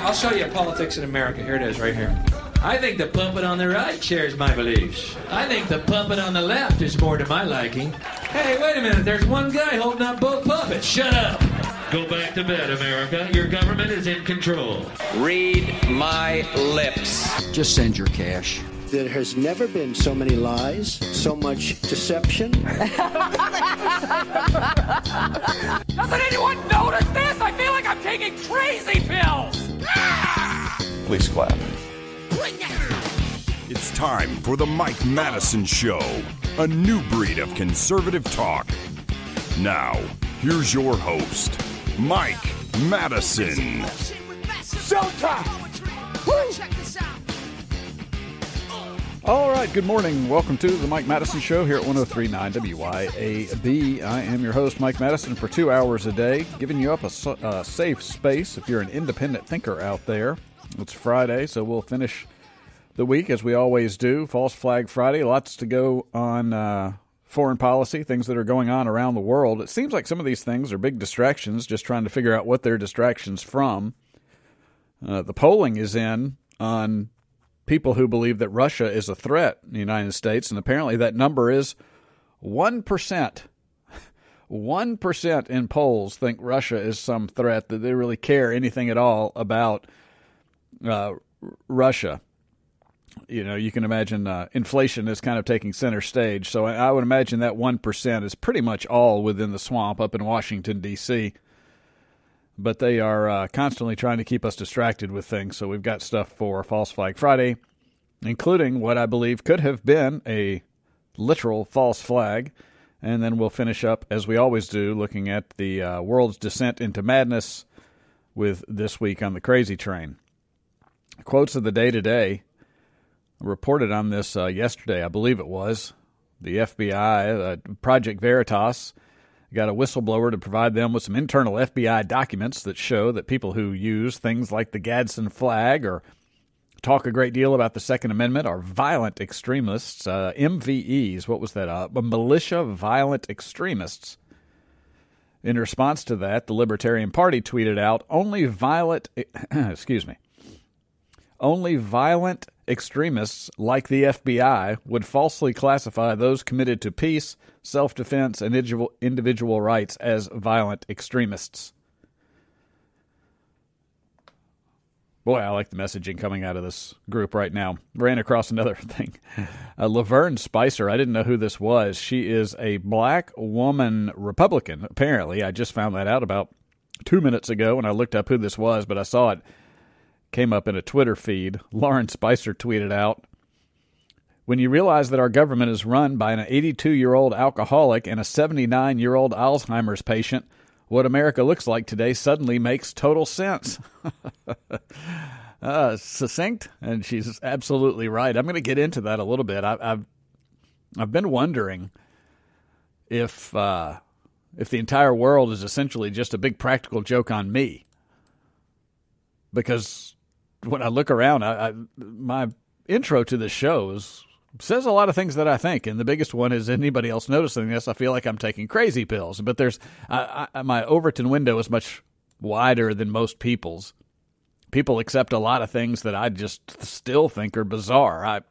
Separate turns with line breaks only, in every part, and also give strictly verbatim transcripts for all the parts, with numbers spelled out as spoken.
I'll show you politics in America. Here it is, right here. I think the puppet on the right shares my beliefs. I think the puppet on the left is more to my liking. Hey, wait a minute. There's one guy holding up both puppets. Shut up. Go back to bed, America. Your government is in control.
Read my lips.
Just send your cash.
There has never been so many lies, so much deception.
Doesn't anyone notice this? I feel like I'm taking crazy pills.
Please clap.
It's time for the Mike Madison Show, a new breed of conservative talk. Now, here's your host, Mike Madison.
Showtime! Woo! All right, good morning. Welcome to the Mike Madison Show here at one oh three point nine W Y A B. I am your host, Mike Madison, for two hours a day, giving you up a uh, safe space if you're an independent thinker out there. It's Friday, so we'll finish the week as we always do. False Flag Friday. Lots to go on uh, foreign policy, things that are going on around the world. It seems like some of these things are big distractions, just trying to figure out what they're distractions from. Uh, the polling is in on people who believe that Russia is a threat in the United States, and apparently that number is one percent. one percent in polls think Russia is some threat, that they really care anything at all about uh, Russia. You know, you can imagine uh, inflation is kind of taking center stage, so I, I would imagine that one percent is pretty much all within the swamp up in Washington, D C, but they are uh, constantly trying to keep us distracted with things. So we've got stuff for False Flag Friday, including what I believe could have been a literal false flag. And then we'll finish up, as we always do, looking at the uh, world's descent into madness with This Week on the Crazy Train. Quotes of the day today. Reported on this uh, yesterday, I believe it was. The F B I, uh, Project Veritas, got a whistleblower to provide them with some internal F B I documents that show that people who use things like the Gadsden flag or talk a great deal about the Second Amendment are violent extremists. Uh, M V Es, what was that? Uh, militia violent extremists. In response to that, the Libertarian Party tweeted out, only violent, excuse me, only violent extremists like the F B I would falsely classify those committed to peace, self-defense, and individual rights as violent extremists. Boy, I like the messaging coming out of this group right now. Ran across another thing. Uh, Laverne Spicer, I didn't know who this was. She is a black woman Republican, apparently. I just found that out about two minutes ago when I looked up who this was, but I saw it came up in a Twitter feed. Lauren Spicer tweeted out, when you realize that our government is run by an eighty-two-year-old alcoholic and a seventy-nine-year-old Alzheimer's patient, what America looks like today suddenly makes total sense. uh, succinct, and she's absolutely right. I'm going to get into that a little bit. I, I've I've been wondering if uh, if the entire world is essentially just a big practical joke on me, because when I look around, I, I, my intro to the show is, says a lot of things that I think, and the biggest one is, anybody else noticing this? I feel like I'm taking crazy pills. But there's I, I, my Overton window is much wider than most people's. People accept a lot of things that I just still think are bizarre. I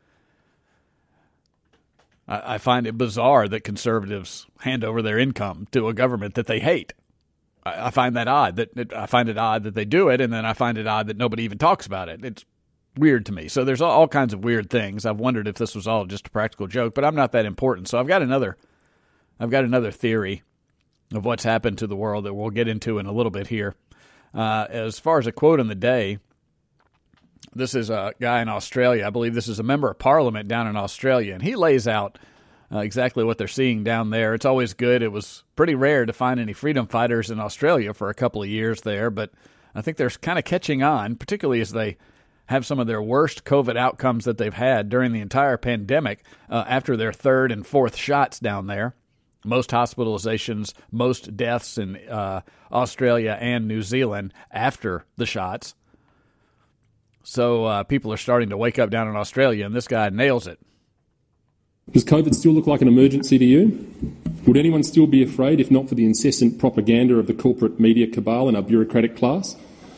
I, I find it bizarre that conservatives hand over their income to a government that they hate. I find that odd. That I find it odd that they do it, and then I find it odd that nobody even talks about it. It's weird to me. So there's all kinds of weird things. I've wondered if this was all just a practical joke, but I'm not that important. So I've got another, I've got another theory of what's happened to the world that we'll get into in a little bit here. Uh, as far as a quote in the day, this is a guy in Australia. I believe this is a member of Parliament down in Australia, and he lays out Uh, exactly what they're seeing down there. It's always good. It was pretty rare to find any freedom fighters in Australia for a couple of years there, but I think they're kind of catching on, particularly as they have some of their worst COVID outcomes that they've had during the entire pandemic uh, after their third and fourth shots down there. Most hospitalizations, most deaths in uh, Australia and New Zealand after the shots. So uh, people are starting to wake up down in Australia, and this guy nails it.
Does COVID still look like an emergency to you? Would anyone still be afraid if not for the incessant propaganda of the corporate media cabal and our bureaucratic class?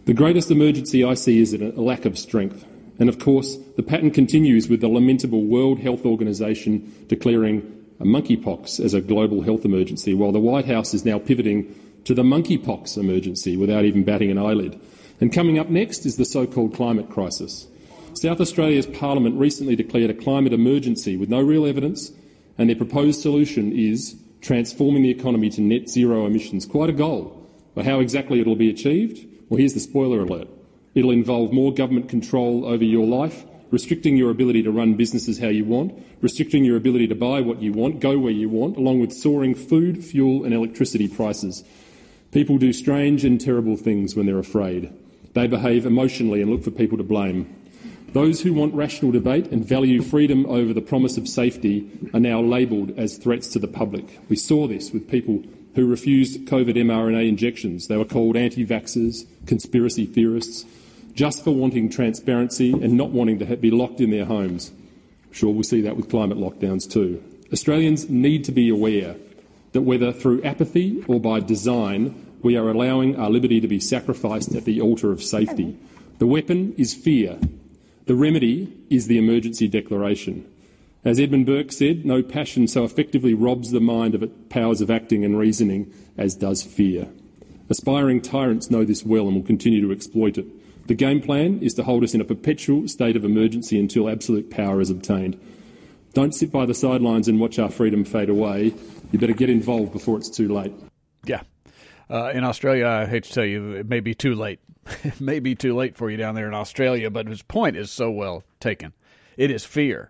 The greatest emergency I see is a lack of strength. And of course, the pattern continues with the lamentable World Health Organization declaring monkeypox as a global health emergency, while the White House is now pivoting to the monkeypox emergency without even batting an eyelid. And coming up next is the so-called climate crisis. South Australia's Parliament recently declared a climate emergency with no real evidence, and their proposed solution is transforming the economy to net zero emissions. Quite a goal. But how exactly it will be achieved? Well, here's the spoiler alert. It'll involve more government control over your life, restricting your ability to run businesses how you want, restricting your ability to buy what you want, go where you want, along with soaring food, fuel and electricity prices. People do strange and terrible things when they're afraid. They behave emotionally and look for people to blame. Those who want rational debate and value freedom over the promise of safety are now labelled as threats to the public. We saw this with people who refused COVID mRNA injections. They were called anti-vaxxers, conspiracy theorists, just for wanting transparency and not wanting to be locked in their homes. I'm sure we'll see that with climate lockdowns too. Australians need to be aware that whether through apathy or by design, we are allowing our liberty to be sacrificed at the altar of safety. The weapon is fear. The remedy is the emergency declaration. As Edmund Burke said, no passion so effectively robs the mind of its powers of acting and reasoning as does fear. Aspiring tyrants know this well and will continue to exploit it. The game plan is to hold us in a perpetual state of emergency until absolute power is obtained. Don't sit by the sidelines and watch our freedom fade away. You better get involved before it's too late.
Yeah. Uh, in Australia, I hate to tell you, it may be too late. It may be too late for you down there in Australia, but his point is so well taken. It is fear.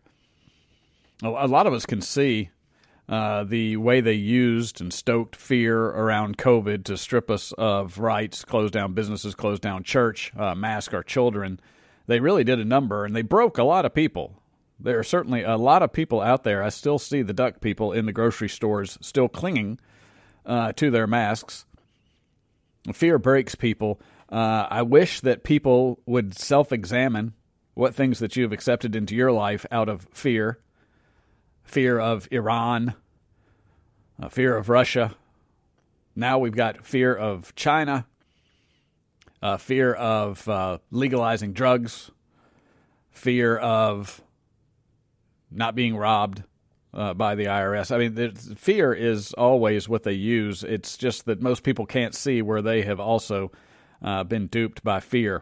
A lot of us can see uh, the way they used and stoked fear around COVID to strip us of rights, close down businesses, close down church, uh, mask our children. They really did a number, and they broke a lot of people. There are certainly a lot of people out there. I still see the duck people in the grocery stores still clinging uh, to their masks. Fear breaks people. Uh, I wish that people would self-examine what things that you've accepted into your life out of fear. Fear of Iran, uh, fear of Russia. Now we've got fear of China, uh, fear of uh, legalizing drugs, fear of not being robbed uh, by the I R S. I mean, fear is always what they use. It's just that most people can't see where they have also uh, been duped by fear.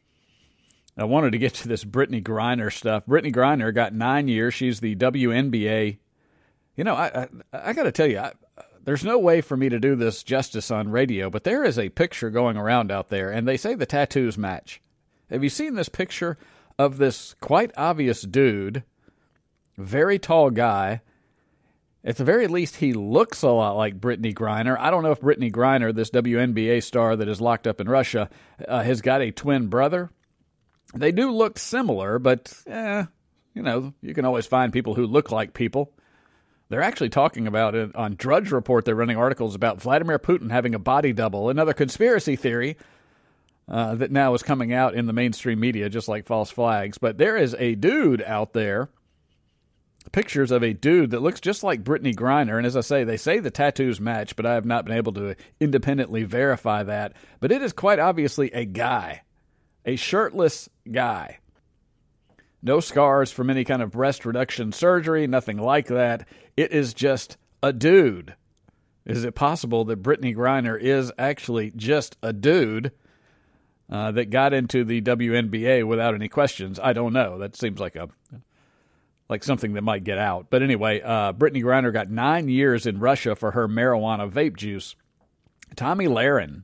I wanted to get to this Brittney Griner stuff. Brittney Griner got nine years. She's the W N B A. You know, I I, I got to tell you, I, there's no way for me to do this justice on radio, but there is a picture going around out there, and they say the tattoos match. Have you seen this picture of this quite obvious dude, very tall guy? At the very least, he looks a lot like Brittney Griner. I don't know if Brittney Griner, this W N B A star that is locked up in Russia, uh, has got a twin brother. They do look similar, but, eh, you know, you can always find people who look like people. They're actually talking about it on Drudge Report. They're running articles about Vladimir Putin having a body double, another conspiracy theory uh, that now is coming out in the mainstream media, just like false flags. But there is a dude out there, pictures of a dude that looks just like Brittney Griner. And as I say, they say the tattoos match, but I have not been able to independently verify that. But it is quite obviously a guy. A shirtless guy. No scars from any kind of breast reduction surgery, nothing like that. It is just a dude. Is it possible that Brittney Griner is actually just a dude uh, that got into the W N B A without any questions? I don't know. That seems like a like something that might get out. But anyway, uh, Brittney Griner got nine years in Russia for her marijuana vape juice. Tomi Lahren,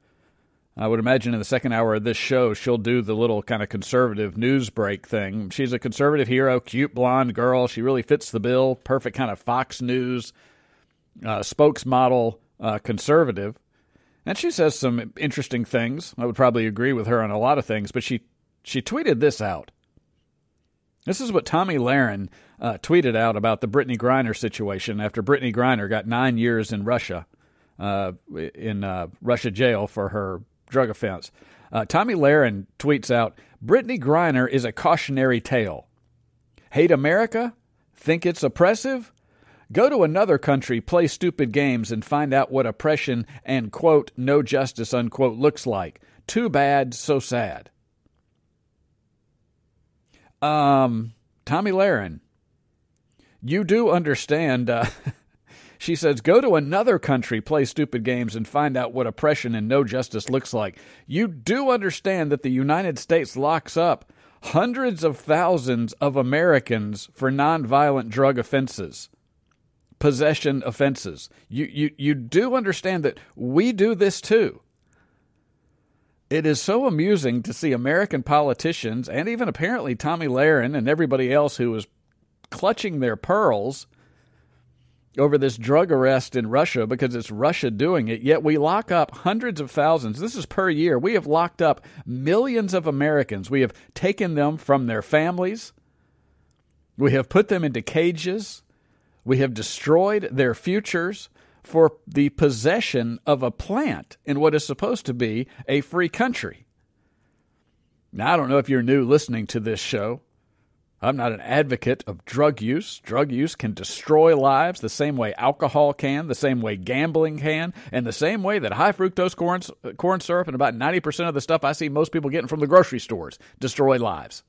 I would imagine in the second hour of this show, she'll do the little kind of conservative news break thing. She's a conservative hero, cute blonde girl. She really fits the bill. Perfect kind of Fox News uh, spokesmodel uh, conservative. And she says some interesting things. I would probably agree with her on a lot of things, but she, she tweeted this out. This is what Tomi Lahren uh, tweeted out about the Brittney Griner situation after Brittney Griner got nine years in Russia, uh, in uh, Russia jail for her drug offense. Uh, Tomi Lahren tweets out, Brittney Griner is a cautionary tale. Hate America? Think it's oppressive? Go to another country, play stupid games, and find out what oppression and, quote, no justice, unquote, looks like. too bad, so sad. Um, Tommy Lahren, you do understand, uh, she says, go to another country, play stupid games, and find out what oppression and no justice looks like. You do understand that the United States locks up hundreds of thousands of Americans for nonviolent drug offenses, possession offenses. You, you, you do understand that we do this too. It is so amusing to see American politicians, and even apparently Tommy Lahren and everybody else who is clutching their pearls over this drug arrest in Russia because it's Russia doing it, yet we lock up hundreds of thousands. This is per year. We have locked up millions of Americans. We have taken them from their families. We have put them into cages. We have destroyed their futures for the possession of a plant in what is supposed to be a free country. Now, I don't know if you're new listening to this show. I'm not an advocate of drug use. Drug use can destroy lives the same way alcohol can, the same way gambling can, and the same way that high fructose corn, corn syrup and about ninety percent of the stuff I see most people getting from the grocery stores destroy lives.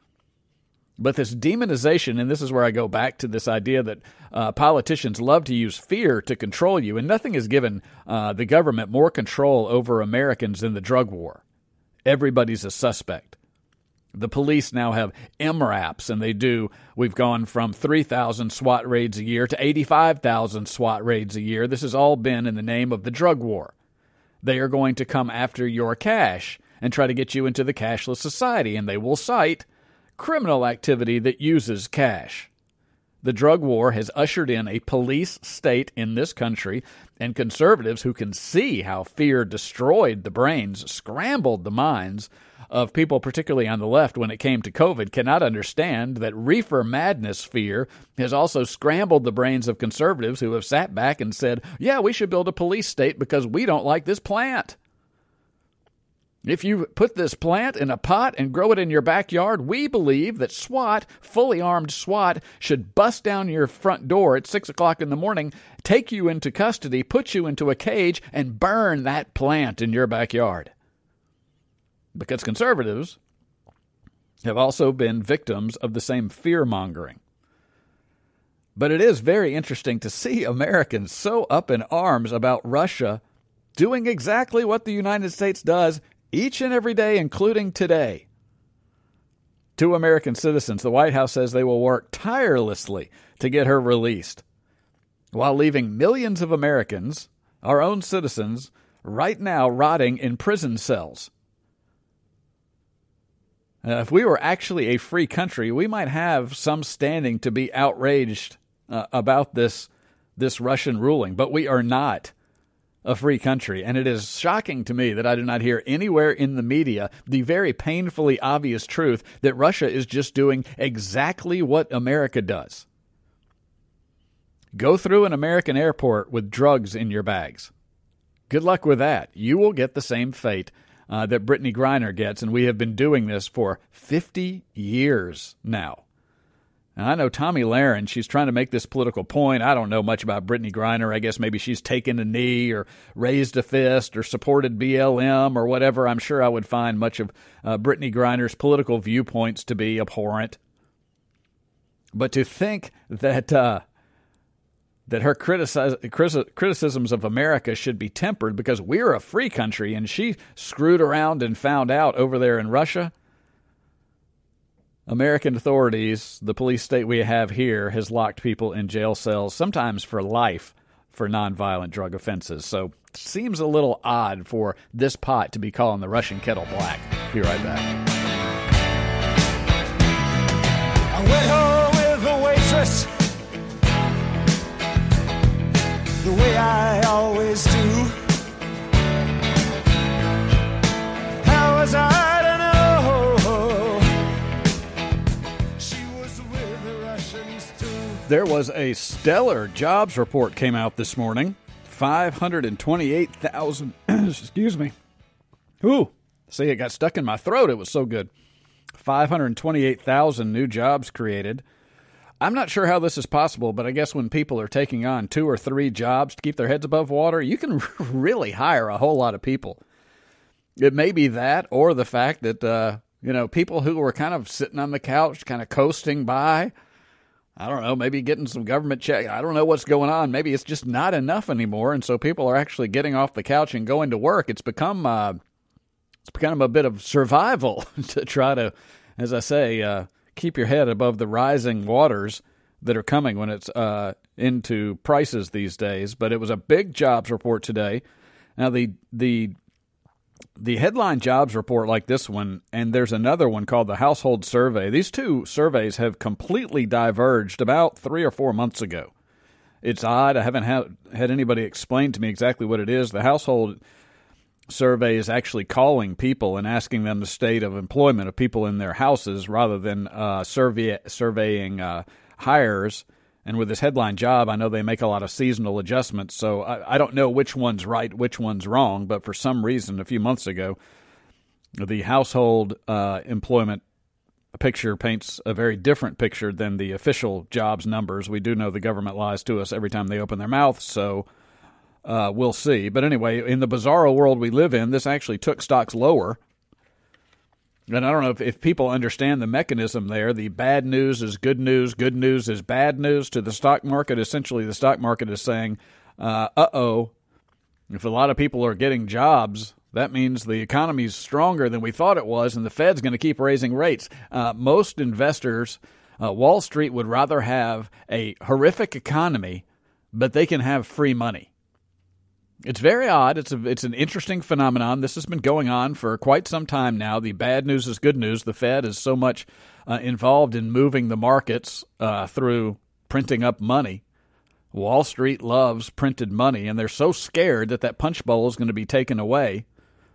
But this demonization, and this is where I go back to this idea that uh, politicians love to use fear to control you, and nothing has given uh, the government more control over Americans than the drug war. Everybody's a suspect. The police now have M RAPs, and they do. We've gone from three thousand SWAT raids a year to eighty-five thousand SWAT raids a year. This has all been in the name of the drug war. They are going to come after your cash and try to get you into the cashless society, and they will cite criminal activity that uses cash. The drug war has ushered in a police state in this country, and conservatives who can see how fear destroyed the brains, scrambled the minds of people, particularly on the left when it came to COVID, cannot understand that reefer madness fear has also scrambled the brains of conservatives who have sat back and said, yeah, we should build a police state because we don't like this plant. If you put this plant in a pot and grow it in your backyard, we believe that SWAT, fully armed SWAT, should bust down your front door at six o'clock in the morning, take you into custody, put you into a cage, and burn that plant in your backyard. Because conservatives have also been victims of the same fear-mongering. But it is very interesting to see Americans so up in arms about Russia doing exactly what the United States does each and every day, including today. To American citizens, the White House says they will work tirelessly to get her released, while leaving millions of Americans, our own citizens, right now rotting in prison cells. Uh, if we were actually a free country, we might have some standing to be outraged uh, about this, this Russian ruling, but we are not a free country. And it is shocking to me that I do not hear anywhere in the media the very painfully obvious truth that Russia is just doing exactly what America does. Go through an American airport with drugs in your bags. Good luck with that. You will get the same fate uh, that Brittany Griner gets, and we have been doing this for fifty years now. Now, I know Tommy Lahren, she's trying to make this political point. I don't know much about Brittany Griner. I guess maybe she's taken a knee or raised a fist or supported B L M or whatever. I'm sure I would find much of uh, Brittany Griner's political viewpoints to be abhorrent. But to think that uh, that her critici- criticisms of America should be tempered because we're a free country and she screwed around and found out over there in Russia. American authorities, the police state we have here, has locked people in jail cells, sometimes for life, for nonviolent drug offenses. So it seems a little odd for this pot to be calling the Russian kettle black. Be right back.
I went home with a waitress, the way I always do. How was I?
There was a stellar jobs report came out this morning. five hundred twenty-eight thousand, excuse me. Ooh, see, it got stuck in my throat. It was so good. five hundred twenty-eight thousand new jobs created. I'm not sure how this is possible, but I guess when people are taking on two or three jobs to keep their heads above water, you can really hire a whole lot of people. it may be that, or the fact that, uh, you know, people who were kind of sitting on the couch, kind of coasting by, I don't know, maybe getting some government check. I don't know what's going on. Maybe it's just not enough anymore, and so people are actually getting off the couch and going to work. It's become, uh, it's become a bit of survival to try to, as I say, uh, keep your head above the rising waters that are coming when it's uh, into prices these days. But it was a big jobs report today. Now, the the the headline jobs report like this one, and there's another one called the Household Survey. These two surveys have completely diverged about three or four months ago. It's odd. I haven't had, had anybody explain to me exactly what it is. The Household Survey is actually calling people and asking them the state of employment of people in their houses rather than uh, survey, surveying uh, hires. And with this headline job, I know they make a lot of seasonal adjustments, so I, I don't know which one's right, which one's wrong, but for some reason a few months ago, the household uh, employment picture paints a very different picture than the official jobs numbers. We do know the government lies to us every time they open their mouth, so uh, we'll see. But anyway, in the bizarro world we live in, this actually took stocks lower. And I don't know if, if people understand the mechanism there. The bad news is good news, good news is bad news to the stock market. Essentially, the stock market is saying, uh, uh-oh, if a lot of people are getting jobs, that means the economy is stronger than we thought it was, and the Fed's going to keep raising rates. Uh, most investors, uh, Wall Street would rather have a horrific economy, but they can have free money. It's very odd. It's a, it's an interesting phenomenon. This has been going on for quite some time now. The bad news is good news. The Fed is so much uh, involved in moving the markets uh, through printing up money. Wall Street loves printed money, and they're so scared that that punch bowl is going to be taken away.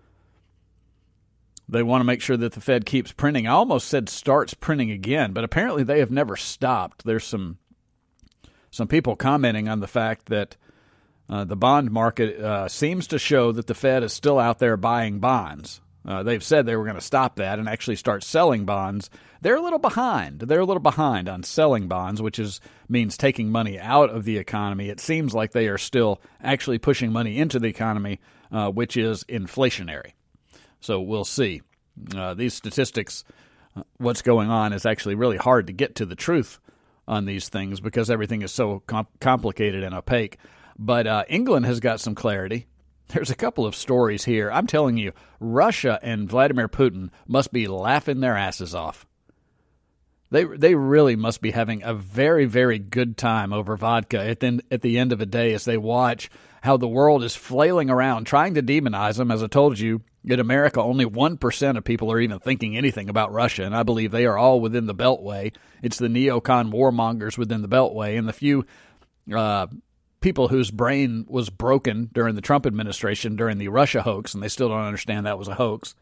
They want to make sure that the Fed keeps printing. I almost said starts printing again, but apparently they have never stopped. There's some some people commenting on the fact that Uh, the bond market uh, seems to show that the Fed is still out there buying bonds. Uh, they've said they were going to stop that and actually start selling bonds. They're a little behind. They're a little behind on selling bonds, which is means taking money out of the economy. It seems like they are still actually pushing money into the economy, uh, which is inflationary. So we'll see. Uh, these statistics, uh, what's going on is actually really hard to get to the truth on these things because everything is so com- complicated and opaque. But uh, England has got some clarity. There's a couple of stories here. I'm telling you, Russia and Vladimir Putin must be laughing their asses off. They they really must be having a very, very good time over vodka at the, at the end of a day as they watch how the world is flailing around trying to demonize them. As I told you, in America, only one percent of people are even thinking anything about Russia, and I believe they are all within the Beltway. It's the neocon warmongers within the Beltway, and the few uh, people whose brain was broken during the Trump administration, during the Russia hoax, and they still don't understand that was a hoax.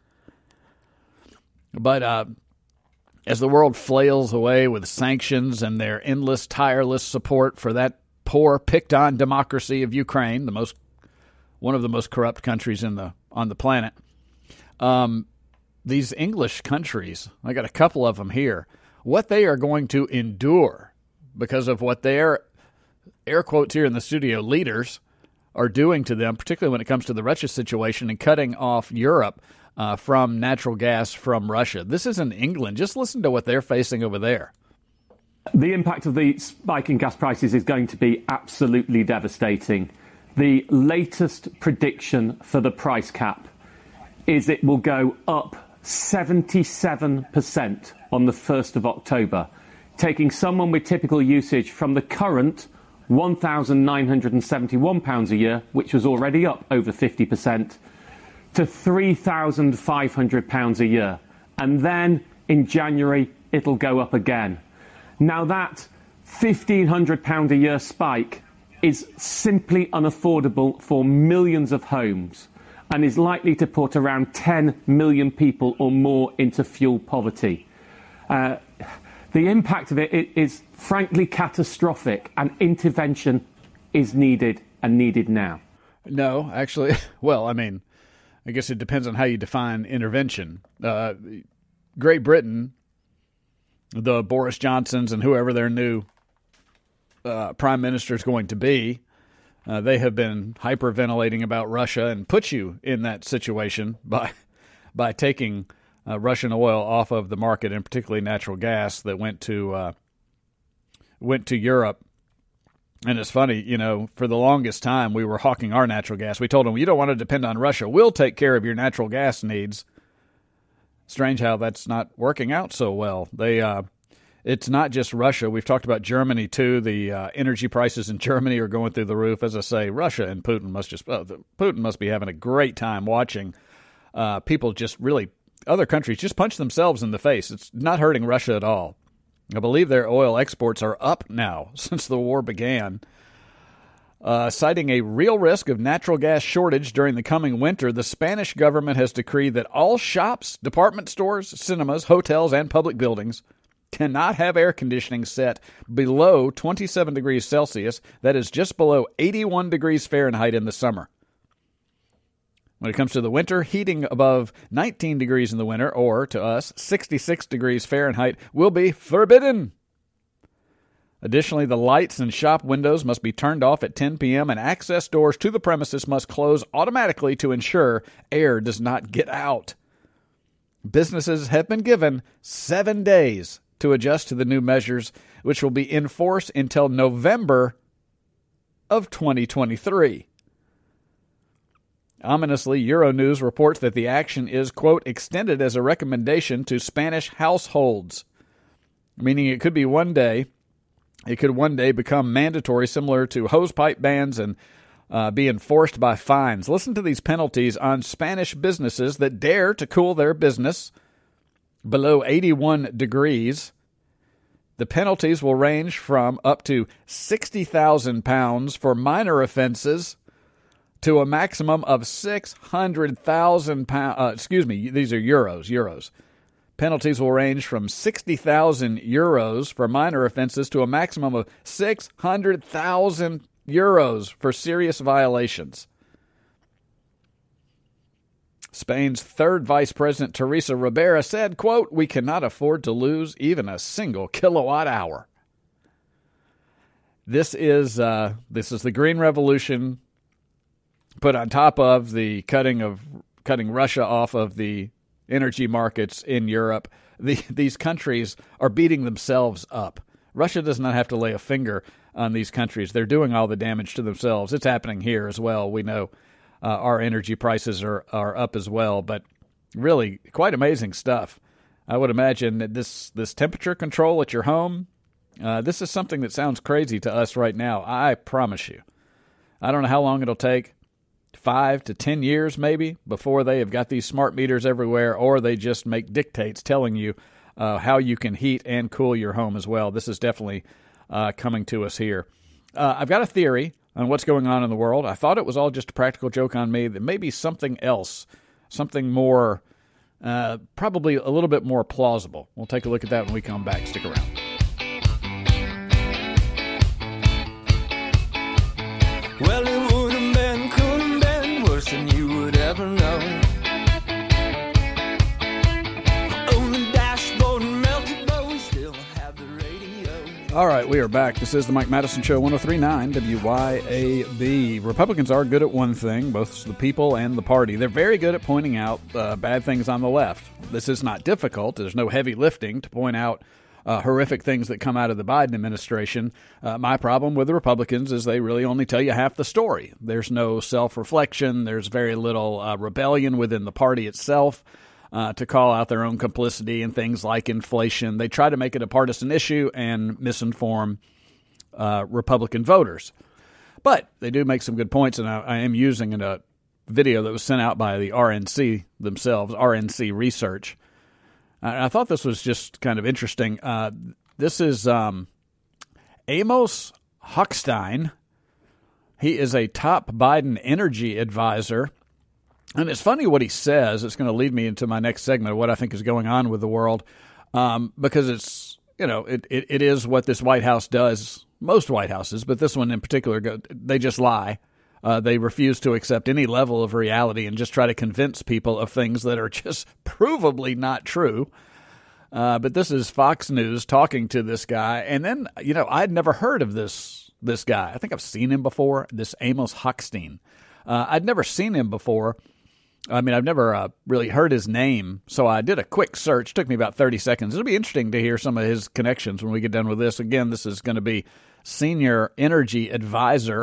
But uh, as the world flails away with sanctions and their endless, tireless support for that poor, picked-on democracy of Ukraine, the most, one of the most corrupt countries in the on the planet, um, these English countries, I got a couple of them here, what they are going to endure because of what their, air quotes here in the studio, leaders are doing to them, particularly when it comes to the Russia situation and cutting off Europe uh, from natural gas from Russia. This is in England. Just listen to what they're facing over there.
The impact of the spike in gas prices is going to be absolutely devastating. The latest prediction for the price cap is it will go up seventy-seven percent on the first of October, taking someone with typical usage from the current one thousand nine hundred seventy-one pounds a year, which was already up over fifty percent, to three thousand five hundred pounds a year. And then in January, it'll go up again. Now that fifteen hundred pounds a year spike is simply unaffordable for millions of homes and is likely to put around ten million people or more into fuel poverty. Uh, the impact of it is frankly catastrophic, and intervention is needed and needed now.
No, actually, well, I mean, I guess it depends on how you define intervention. Uh, Great Britain, the Boris Johnsons and whoever their new uh, prime minister is going to be, uh, they have been hyperventilating about Russia and put you in that situation by by taking uh, Russian oil off of the market, and particularly natural gas that went to uh, went to Europe. And it's funny, you know, for the longest time we were hawking our natural gas. We told them, you don't want to depend on Russia. We'll take care of your natural gas needs. Strange how that's not working out so well. They, uh, it's not just Russia. We've talked about Germany, too. The uh, energy prices in Germany are going through the roof. As I say, Russia and Putin must just uh, Putin must be having a great time watching uh, people just really, other countries just punch themselves in the face. It's not hurting Russia at all. I believe their oil exports are up now since the war began. Uh, citing a real risk of natural gas shortage during the coming winter, the Spanish government has decreed that all shops, department stores, cinemas, hotels, and public buildings cannot have air conditioning set below twenty-seven degrees Celsius. That is just below eighty-one degrees Fahrenheit in the summer. When it comes to the winter, heating above nineteen degrees in the winter, or to us, sixty-six degrees Fahrenheit, will be forbidden. Additionally, the lights and shop windows must be turned off at ten p.m. and access doors to the premises must close automatically to ensure air does not get out. Businesses have been given seven days to adjust to the new measures, which will be in force until November of twenty twenty-three. Ominously, Euronews reports that the action is, quote, extended as a recommendation to Spanish households, meaning it could be one day, it could one day become mandatory, similar to hosepipe bans, and uh, be enforced by fines. Listen to these penalties on Spanish businesses that dare to cool their business below eighty-one degrees. The penalties will range from up to sixty thousand pounds for minor offenses to a maximum of six hundred thousand pounds. Uh, excuse me, these are euros, euros. Penalties will range from sixty thousand euros for minor offenses to a maximum of six hundred thousand euros for serious violations. Spain's third vice president, Teresa Ribera, said, quote, we cannot afford to lose even a single kilowatt hour. This is uh, this is the Green Revolution put on top of the cutting of cutting Russia off of the energy markets in Europe. The, these countries are beating themselves up. Russia does not have to lay a finger on these countries. They're doing all the damage to themselves. It's happening here as well. We know uh, our energy prices are, are up as well, but really quite amazing stuff. I would imagine that this, this temperature control at your home, uh, this is something that sounds crazy to us right now. I promise you. I don't know how long it'll take. Five to ten years maybe before they have got these smart meters everywhere, or they just make dictates telling you uh, how you can heat and cool your home as well. This is definitely uh, coming to us here. Uh, I've got a theory on what's going on in the world. I thought it was all just a practical joke on me. That maybe something else, something more, uh, probably a little bit more plausible. We'll take a look at that when we come back. Stick around.
Well, it would have been, could have been worse than you would ever know. On the dashboard melted, but we still have the radio.
All right, we are back. This is the Mike Madison Show, one oh three point nine W Y A B. Republicans are good at one thing, both the people and the party. They're very good at pointing out uh, bad things on the left. This is not difficult. There's no heavy lifting to point out Uh, horrific things that come out of the Biden administration. Uh, my problem with the Republicans is they really only tell you half the story. There's no self-reflection. There's very little uh, rebellion within the party itself uh, to call out their own complicity in things like inflation. They try to make it a partisan issue and misinform uh, Republican voters. But they do make some good points, and I, I am using in a video that was sent out by the R N C themselves, R N C Research. I thought this was just kind of interesting. Uh, this is um, Amos Hochstein. He is a top Biden energy advisor. And it's funny what he says. It's going to lead me into my next segment of what I think is going on with the world, um, because it's, you know, it, it, it is what this White House does, most White Houses, but this one in particular, they just lie. Uh, they refuse to accept any level of reality and just try to convince people of things that are just provably not true. Uh, but this is Fox News talking to this guy. And then, you know, I'd never heard of this this guy. I think I've seen him before, this Amos Hochstein. Uh, I'd never seen him before. I mean, I've never uh, really heard his name, so I did a quick search. It took me about thirty seconds. It'll be interesting to hear some of his connections when we get done with this. Again, this is going to be Senior Energy Advisor.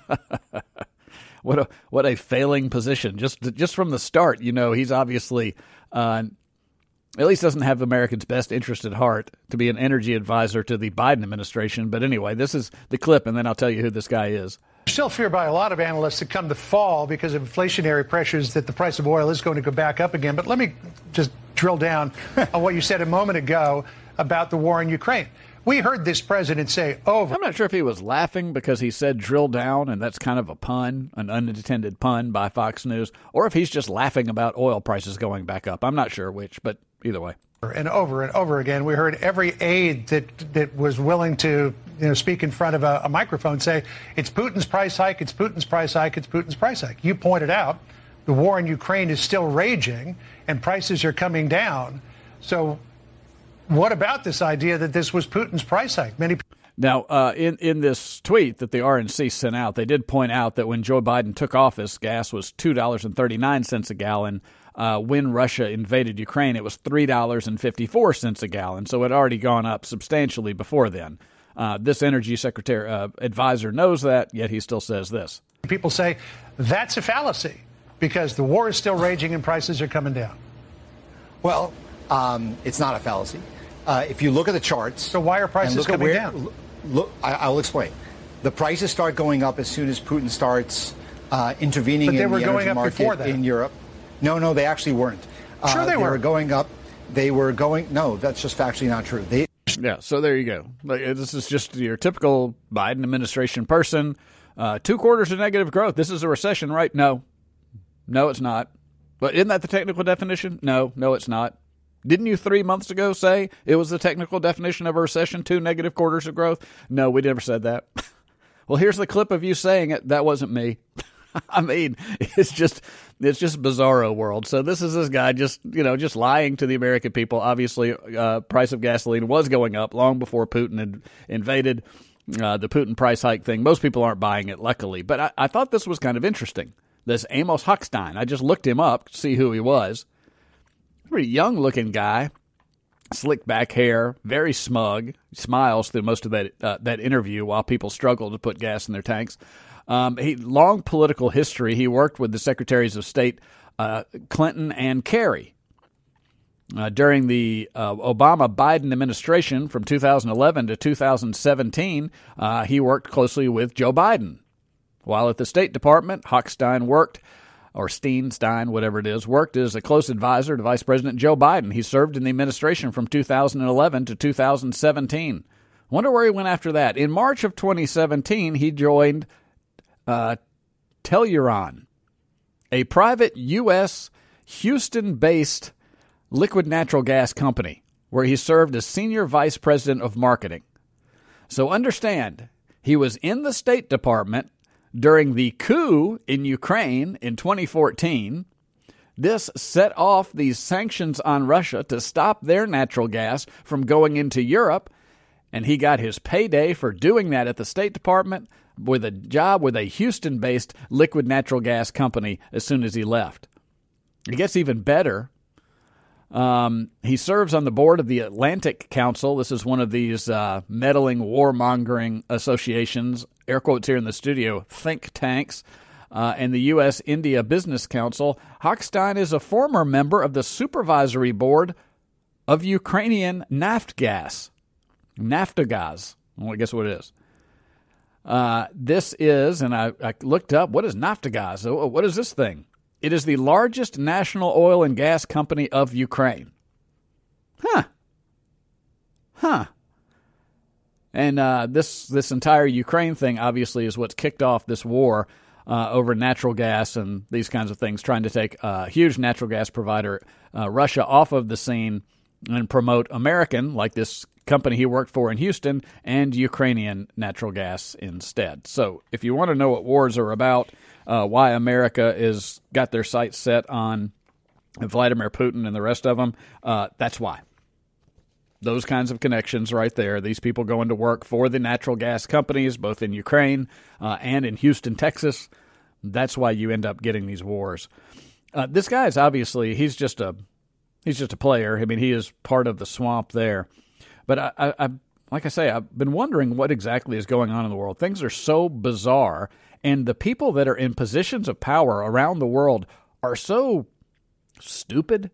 What a what a failing position. Just just from the start, you know, he's obviously uh, at least doesn't have Americans' best interest at heart to be an energy advisor to the Biden administration. But anyway, this is the clip, and then I'll tell you who this guy is.
Still feared by a lot of analysts that come the fall because of inflationary pressures that the price of oil is going to go back up again. But let me just drill down on what you said a moment ago about the war in Ukraine. We heard this president say over.
I'm not sure if he was laughing because he said drill down, and that's kind of a pun, an unintended pun by Fox News, or if he's just laughing about oil prices going back up. I'm not sure which, but either way.
And over and over again, we heard every aide that that was willing to you know, speak in front of a, a microphone say, it's Putin's price hike, it's Putin's price hike, it's Putin's price hike. You pointed out the war in Ukraine is still raging and prices are coming down. So what about this idea that this was Putin's price hike? Many
Now, uh, in, in this tweet that the R N C sent out, they did point out that when Joe Biden took office, gas was two dollars and thirty-nine cents a gallon. Uh, when Russia invaded Ukraine, it was three dollars and fifty-four cents a gallon. So it had already gone up substantially before then. Uh, this energy secretary uh, advisor knows that, yet he still says this.
People say that's a fallacy because the war is still raging and prices are coming down.
Well, um, it's not a fallacy. Uh, if you look at the charts.
So why are prices coming
where,
down?
Look, I, I'll explain. The prices start going up as soon as Putin starts uh, intervening
but they
in
were
the
going
energy
up
market
before that.
in Europe. No, no, they actually weren't.
Sure,
uh,
they,
they
were.
were going up. They were going. No, that's just factually not true. They.
Yeah, so there you go. This is just your typical Biden administration person. Uh, two quarters of negative growth. This is a recession, right? No. No, it's not. But isn't that the technical definition? No, no, it's not. Didn't you three months ago say it was the technical definition of a recession, two negative quarters of growth? No, we never said that. Well, here's the clip of you saying it. That wasn't me. I mean, it's just it's just bizarro world. So this is this guy just, you know, just lying to the American people. Obviously, uh, price of gasoline was going up long before Putin had invaded. Uh, the Putin price hike thing, most people aren't buying it, luckily. But I, I thought this was kind of interesting. This Amos Hochstein, I just looked him up to see who he was. Pretty young-looking guy, slick back hair, very smug, smiles through most of that uh, that interview while people struggle to put gas in their tanks. Um, he long political history. He worked with the Secretaries of State uh, Clinton and Kerry uh, during the uh, Obama-Biden administration from two thousand eleven to two thousand seventeen. Uh, he worked closely with Joe Biden. While at the State Department, Hochstein worked, or Steinstein, whatever it is, worked as a close advisor to Vice President Joe Biden. He served in the administration from two thousand eleven to two thousand seventeen. Wonder where he went after that. In March of twenty seventeen, he joined Uh, Telluride, a private U S Houston-based liquid natural gas company, where he served as senior vice president of marketing. So understand, he was in the State Department during the coup in Ukraine in twenty fourteen. This set off these sanctions on Russia to stop their natural gas from going into Europe, and he got his payday for doing that at the State Department with a job with a Houston-based liquid natural gas company as soon as he left. It gets even better. Um, he serves on the board of the Atlantic Council. This is one of these uh, meddling, warmongering associations, air quotes here in the studio, think tanks, uh, and the U S India Business Council. Hochstein is a former member of the supervisory board of Ukrainian Naftgaz. Naftogaz. Well, I guess what it is. Uh, this is, and I, I looked up, what is Naftogaz? What is this thing? It is the largest national oil and gas company of Ukraine. Huh. Huh. And uh, this this entire Ukraine thing, obviously, is what's kicked off this war uh, over natural gas and these kinds of things, trying to take a huge natural gas provider, uh, Russia, off of the scene and promote American, like this company he worked for in Houston, and Ukrainian natural gas instead. So if you want to know what wars are about, uh, why America is got their sights set on Vladimir Putin and the rest of them, uh, that's why. Those kinds of connections right there. These people going to work for the natural gas companies, both in Ukraine uh, and in Houston, Texas. That's why you end up getting these wars. Uh, this guy is obviously, he's just a he's just a player. I mean, he is part of the swamp there. But I, I, I like I say, I've been wondering what exactly is going on in the world. Things are so bizarre, and the people that are in positions of power around the world are so stupid.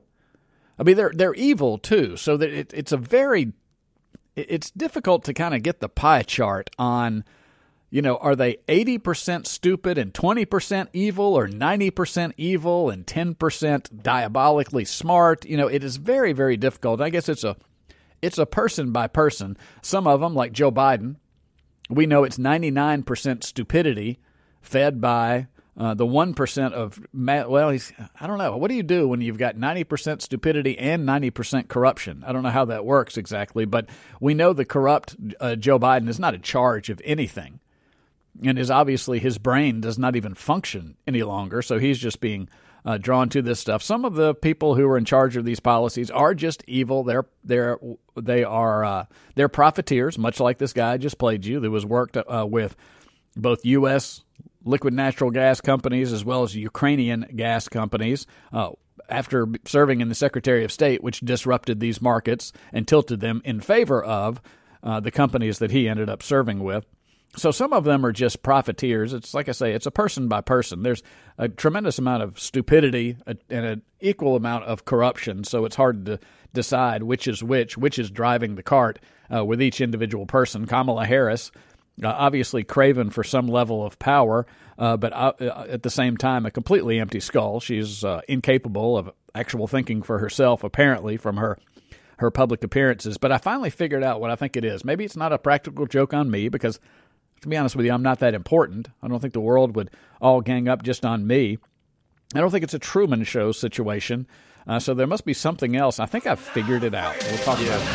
I mean, they're they're evil too. So that it, it's a very it's difficult to kind of get the pie chart on, you know, are they eighty percent stupid and twenty percent evil, or ninety percent evil and ten percent diabolically smart? You know, it is very, very difficult. I guess it's a it's a person by person. Some of them, like Joe Biden, we know it's ninety-nine percent stupidity fed by uh, the one percent of, well, he's, I don't know. What do you do when you've got ninety percent stupidity and ninety percent corruption? I don't know how that works exactly, but we know the corrupt uh, Joe Biden is not in charge of anything. And is obviously his brain does not even function any longer, so he's just being uh, drawn to this stuff. Some of the people who are in charge of these policies are just evil. They're they're they are uh, they're profiteers, much like this guy I just played you, that was worked uh, with both U S liquid natural gas companies as well as Ukrainian gas companies. Uh, after serving in the Secretary of State, which disrupted these markets and tilted them in favor of uh, the companies that he ended up serving with. So some of them are just profiteers. It's like I say, it's a person by person. There's a tremendous amount of stupidity and an equal amount of corruption, so it's hard to decide which is which, which is driving the cart uh, with each individual person. Kamala Harris, uh, obviously craven for some level of power, uh, but uh, at the same time a completely empty skull. She's uh, incapable of actual thinking for herself, apparently, from her her public appearances. But I finally figured out what I think it is. Maybe it's not a practical joke on me, because to be honest with you, I'm not that important. I don't think the world would all gang up just on me. I don't think it's a Truman Show situation. Uh, so there must be something else. I think I've figured it out. We'll talk yeah. about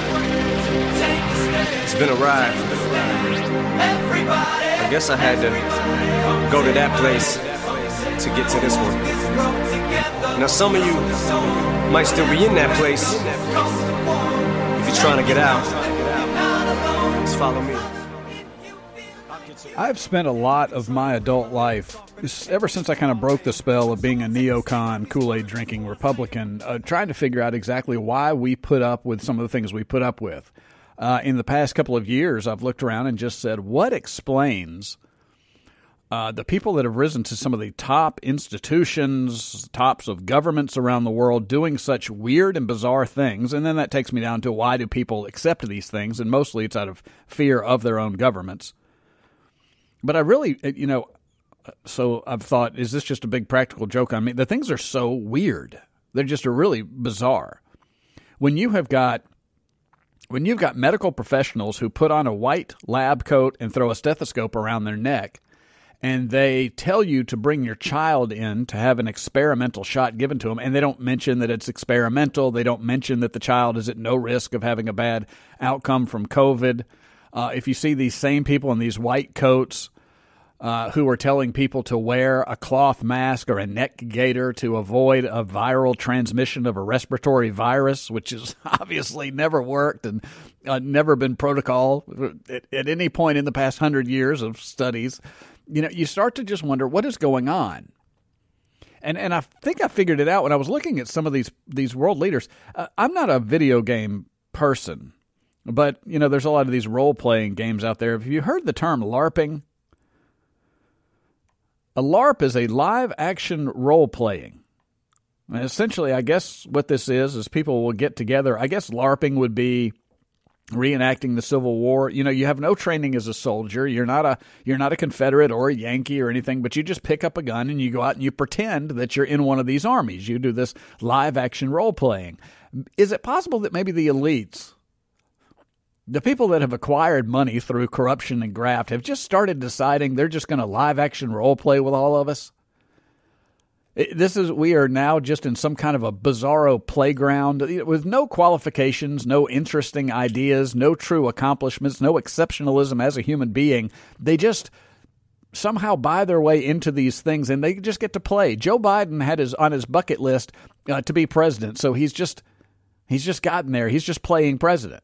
it.
It's been a ride. I guess I had to go to that place to get to this one. Now, some of you might still be in that place. If you're trying to get out, just follow me.
I've spent a lot of my adult life, ever since I kind of broke the spell of being a neocon, Kool-Aid drinking Republican, uh, trying to figure out exactly why we put up with some of the things we put up with. Uh, in the past couple of years, I've looked around and just said, what explains uh, the people that have risen to some of the top institutions, tops of governments around the world doing such weird and bizarre things? And then that takes me down to, why do people accept these things? And mostly it's out of fear of their own governments. But I really, you know, so I've thought, is this just a big practical joke on me? The things are so weird. They're just really bizarre. When you have got, when you've got medical professionals who put on a white lab coat and throw a stethoscope around their neck, and they tell you to bring your child in to have an experimental shot given to them, and they don't mention that it's experimental. They don't mention that the child is at no risk of having a bad outcome from COVID. Uh, if you see these same people in these white coats uh, who are telling people to wear a cloth mask or a neck gaiter to avoid a viral transmission of a respiratory virus, which has obviously never worked and uh, never been protocol at, at any point in the past hundred years of studies, you know, you start to just wonder what is going on. And and I think I figured it out when I was looking at some of these these world leaders. Uh, I'm not a video game person. But, you know, there's a lot of these role-playing games out there. Have you heard the term LARPing? A LARP is a live-action role-playing. And essentially, I guess what this is, is people will get together. I guess LARPing would be reenacting the Civil War. You know, you have no training as a soldier. You're not a you're not a Confederate or a Yankee or anything, but you just pick up a gun and you go out and you pretend that you're in one of these armies. You do this live-action role-playing. Is it possible that maybe the elites, the people that have acquired money through corruption and graft, have just started deciding they're just going to live-action role-play with all of us? This is we are now just in some kind of a bizarro playground with no qualifications, no interesting ideas, no true accomplishments, no exceptionalism as a human being. They just somehow buy their way into these things, and they just get to play. Joe Biden had his on his bucket list uh, to be president, so he's just he's just gotten there. He's just playing president.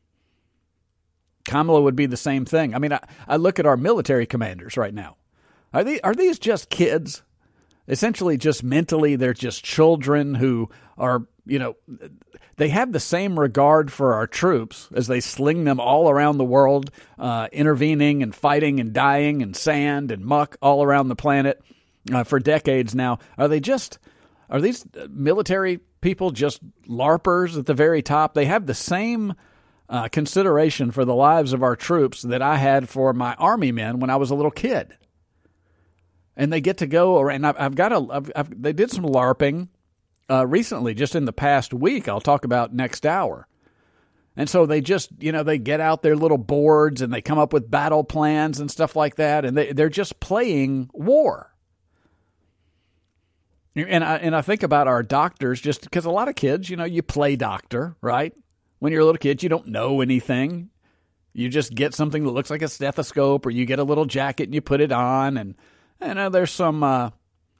Kamala would be the same thing. I mean, I, I look at our military commanders right now. Are they are these just kids? Essentially, just mentally, they're just children who are, you know, they have the same regard for our troops as they sling them all around the world, uh, intervening and fighting and dying in sand and muck all around the planet uh, for decades now. Are they just, are these military people just LARPers at the very top? They have the same uh, consideration for the lives of our troops that I had for my Army men when I was a little kid. And they get to go around. I've, I've got a. I've, I've, they did some LARPing uh, recently, just in the past week. I'll talk about next hour. And so they just, you know, they get out their little boards and they come up with battle plans and stuff like that, and they they're just playing war. And I and I think about our doctors, just because a lot of kids, you know, you play doctor, right? When you're a little kid, you don't know anything. You just get something that looks like a stethoscope, or you get a little jacket and you put it on, and I know there's some uh,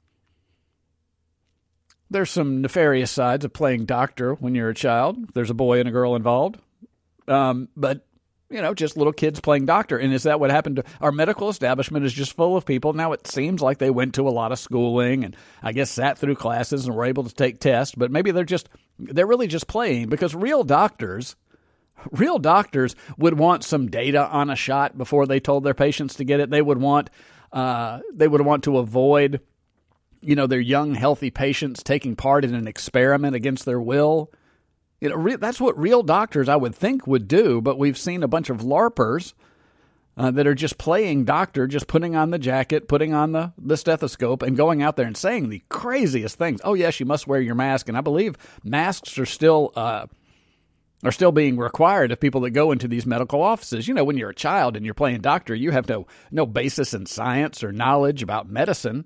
there's some nefarious sides of playing doctor when you're a child. There's a boy and a girl involved, um, but you know, just little kids playing doctor. And is that what happened to our medical establishment? Is just full of people now. It seems like they went to a lot of schooling and I guess sat through classes and were able to take tests. But maybe they're just they're really just playing, because real doctors. Real doctors would want some data on a shot before they told their patients to get it. They would want. Uh, they would want to avoid, you know, their young, healthy patients taking part in an experiment against their will. You know, re- that's what real doctors, I would think, would do. But we've seen a bunch of LARPers uh, that are just playing doctor, just putting on the jacket, putting on the, the stethoscope, and going out there and saying the craziest things. Oh, yes, you must wear your mask. And I believe masks are still uh, are still being required of people that go into these medical offices. You know, when you're a child and you're playing doctor, you have no no basis in science or knowledge about medicine.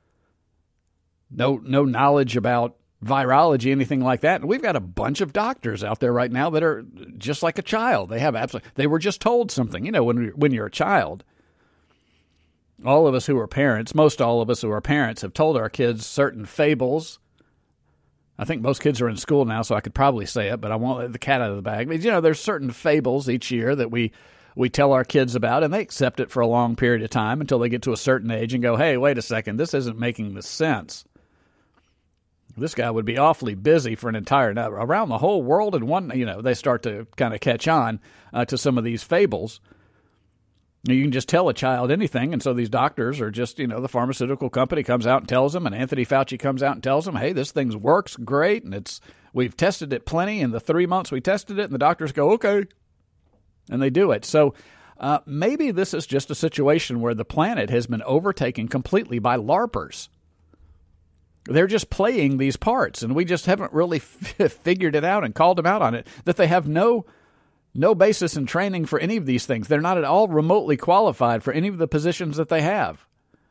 No no knowledge about virology, anything like that. And we've got a bunch of doctors out there right now that are just like a child. They have absolutely, they were just told something. You know, when when you're a child, all of us who are parents, most all of us who are parents, have told our kids certain fables. I think most kids are in school now, so I could probably say it, but I won't let the cat out of the bag. But, you know, there's certain fables each year that we, we tell our kids about, and they accept it for a long period of time until they get to a certain age and go, hey, wait a second, this isn't making the sense. This guy would be awfully busy for an entire, around the whole world, and one, you know, they start to kind of catch on uh, to some of these fables. You can just tell a child anything, and so these doctors are just, you know, the pharmaceutical company comes out and tells them, and Anthony Fauci comes out and tells them, hey, this thing works great, and it's we've tested it plenty in the three months we tested it, and the doctors go, okay, and they do it. So uh, maybe this is just a situation where the planet has been overtaken completely by LARPers. They're just playing these parts, and we just haven't really f- figured it out and called them out on it, that they have no... No basis in training for any of these things. They're not at all remotely qualified for any of the positions that they have.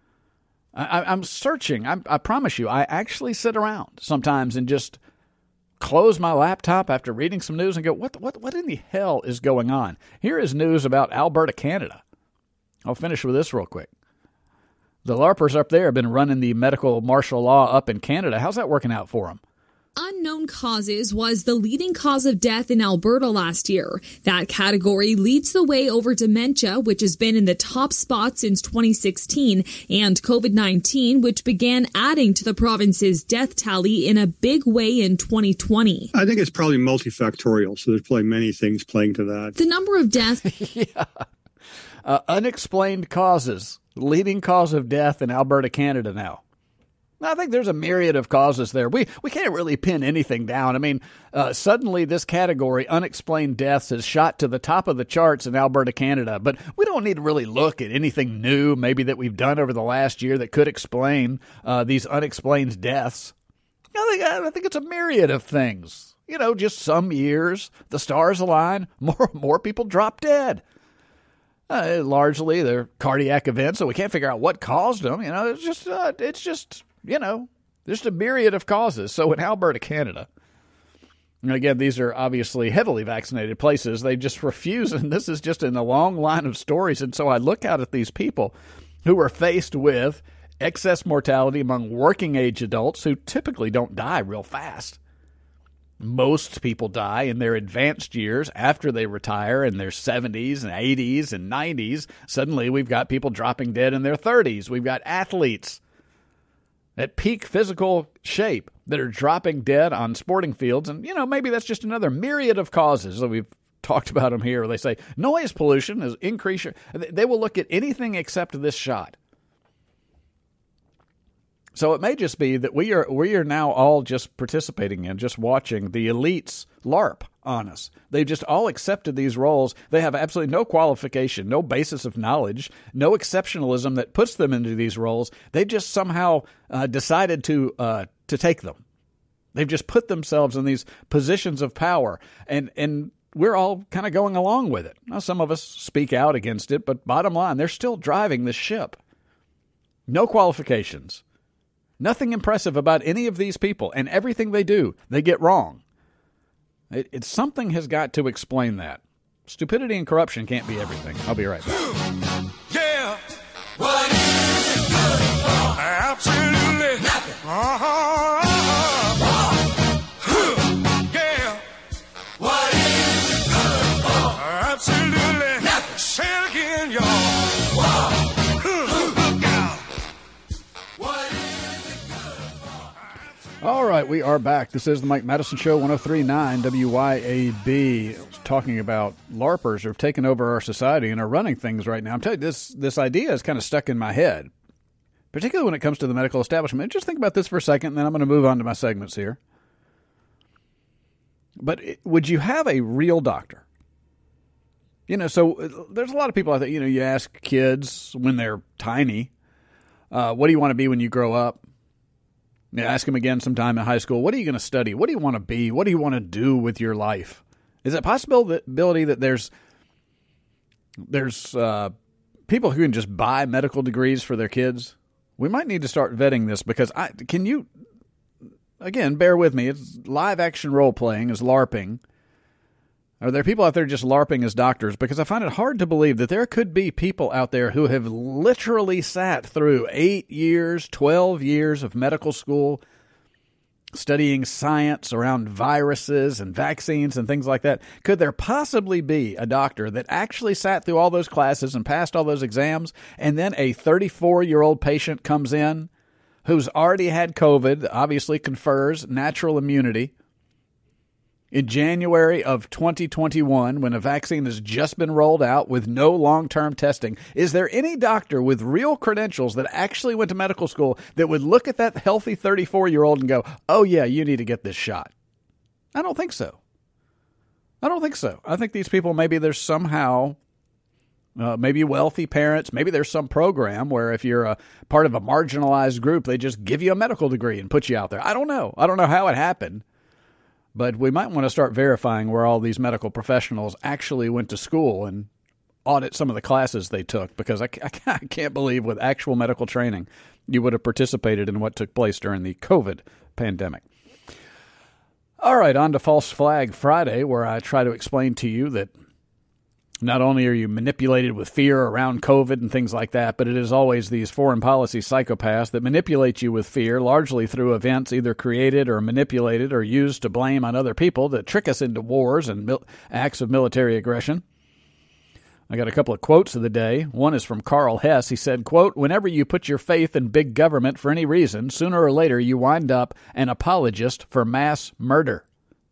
I, I'm searching. I, I promise you, I actually sit around sometimes and just close my laptop after reading some news and go, what, what, what in the hell is going on? Here is news about Alberta, Canada. I'll finish with this real quick. The LARPers up there have been running the medical martial law up in Canada. How's that working out for them?
Unknown causes was the leading cause of death in Alberta last year. That category leads the way over dementia, which has been in the top spot since twenty sixteen, and COVID nineteen, which began adding to the province's death tally in a big way in twenty twenty.
I think it's probably multifactorial, so there's probably many things playing to that.
The number of deaths...
yeah. Uh, unexplained causes, leading cause of death in Alberta, Canada now. I think there's a myriad of causes there. We we can't really pin anything down. I mean, uh, suddenly this category, unexplained deaths, has shot to the top of the charts in Alberta, Canada. But we don't need to really look at anything new maybe that we've done over the last year that could explain uh, these unexplained deaths. I think, I think it's a myriad of things. You know, just some years, the stars align, more, more people drop dead. Uh, largely, they're cardiac events, so we can't figure out what caused them. You know, it's just, uh, it's just... You know, just a myriad of causes. So in Alberta, Canada, and again, these are obviously heavily vaccinated places. They just refuse, and this is just in a long line of stories. And so I look out at these people who are faced with excess mortality among working-age adults who typically don't die real fast. Most people die in their advanced years after they retire in their seventies and eighties and nineties. Suddenly, we've got people dropping dead in their thirties. We've got athletes. at peak physical shape that are dropping dead on sporting fields. And, you know, maybe that's just another myriad of causes that we've talked about them here. Where they say noise pollution is increase. They will look at anything except this shot. So it may just be that we are we are now all just participating in, just watching the elites LARP on us. They've just all accepted these roles. They have absolutely no qualification, no basis of knowledge, no exceptionalism that puts them into these roles. They've just somehow uh, decided to uh, to take them. They've just put themselves in these positions of power, and and we're all kind of going along with it. Now, some of us speak out against it, but bottom line, they're still driving the ship. No qualifications. Nothing impressive about any of these people, and everything they do, they get wrong. It, it, something has got to explain that. Stupidity and corruption can't be everything. I'll be right back.
Yeah. What is it good for? Absolutely nothing. Uh-huh. Uh-huh. Yeah. What is it good for? Absolutely nothing. Say it again, y'all. Whoa. Look out. What is it good for?
All right, we are back. This is the Mike Madison Show, one oh three point nine W Y A B. Talking about LARPers who have taken over our society and are running things right now. I'm telling you, this this idea is kind of stuck in my head, particularly when it comes to the medical establishment. Just think about this for a second, and then I'm going to move on to my segments here. But it, would you have a real doctor? You know, so there's a lot of people out there, you know, you ask kids when they're tiny, uh, what do you want to be when you grow up? You ask them again sometime in high school, what are you going to study? What do you want to be? What do you want to do with your life? Is it possibility that there's there's uh, people who can just buy medical degrees for their kids? We might need to start vetting this because I can you, again, bear with me. It's live action role playing is LARPing. Are there people out there just LARPing as doctors? Because I find it hard to believe that there could be people out there who have literally sat through eight years, twelve years of medical school, studying science around viruses and vaccines and things like that. Could there possibly be a doctor that actually sat through all those classes and passed all those exams, and then a thirty-four-year-old patient comes in who's already had COVID, obviously confers natural immunity, in January of twenty twenty-one, when a vaccine has just been rolled out with no long-term testing? Is there any doctor with real credentials that actually went to medical school that would look at that healthy thirty-four-year-old and go, oh, yeah, you need to get this shot? I don't think so. I don't think so. I think these people, maybe there's somehow, uh, maybe wealthy parents, maybe there's some program where if you're a part of a marginalized group, they just give you a medical degree and put you out there. I don't know. I don't know how it happened. But we might want to start verifying where all these medical professionals actually went to school and audit some of the classes they took, because I, I can't believe with actual medical training you would have participated in what took place during the COVID pandemic. All right, on to False Flag Friday, where I try to explain to you that not only are you manipulated with fear around COVID and things like that, but it is always these foreign policy psychopaths that manipulate you with fear, largely through events either created or manipulated or used to blame on other people that trick us into wars and mil- acts of military aggression. I got a couple of quotes of the day. One is from Carl Hess. He said, quote, "Whenever you put your faith in big government for any reason, sooner or later you wind up an apologist for mass murder."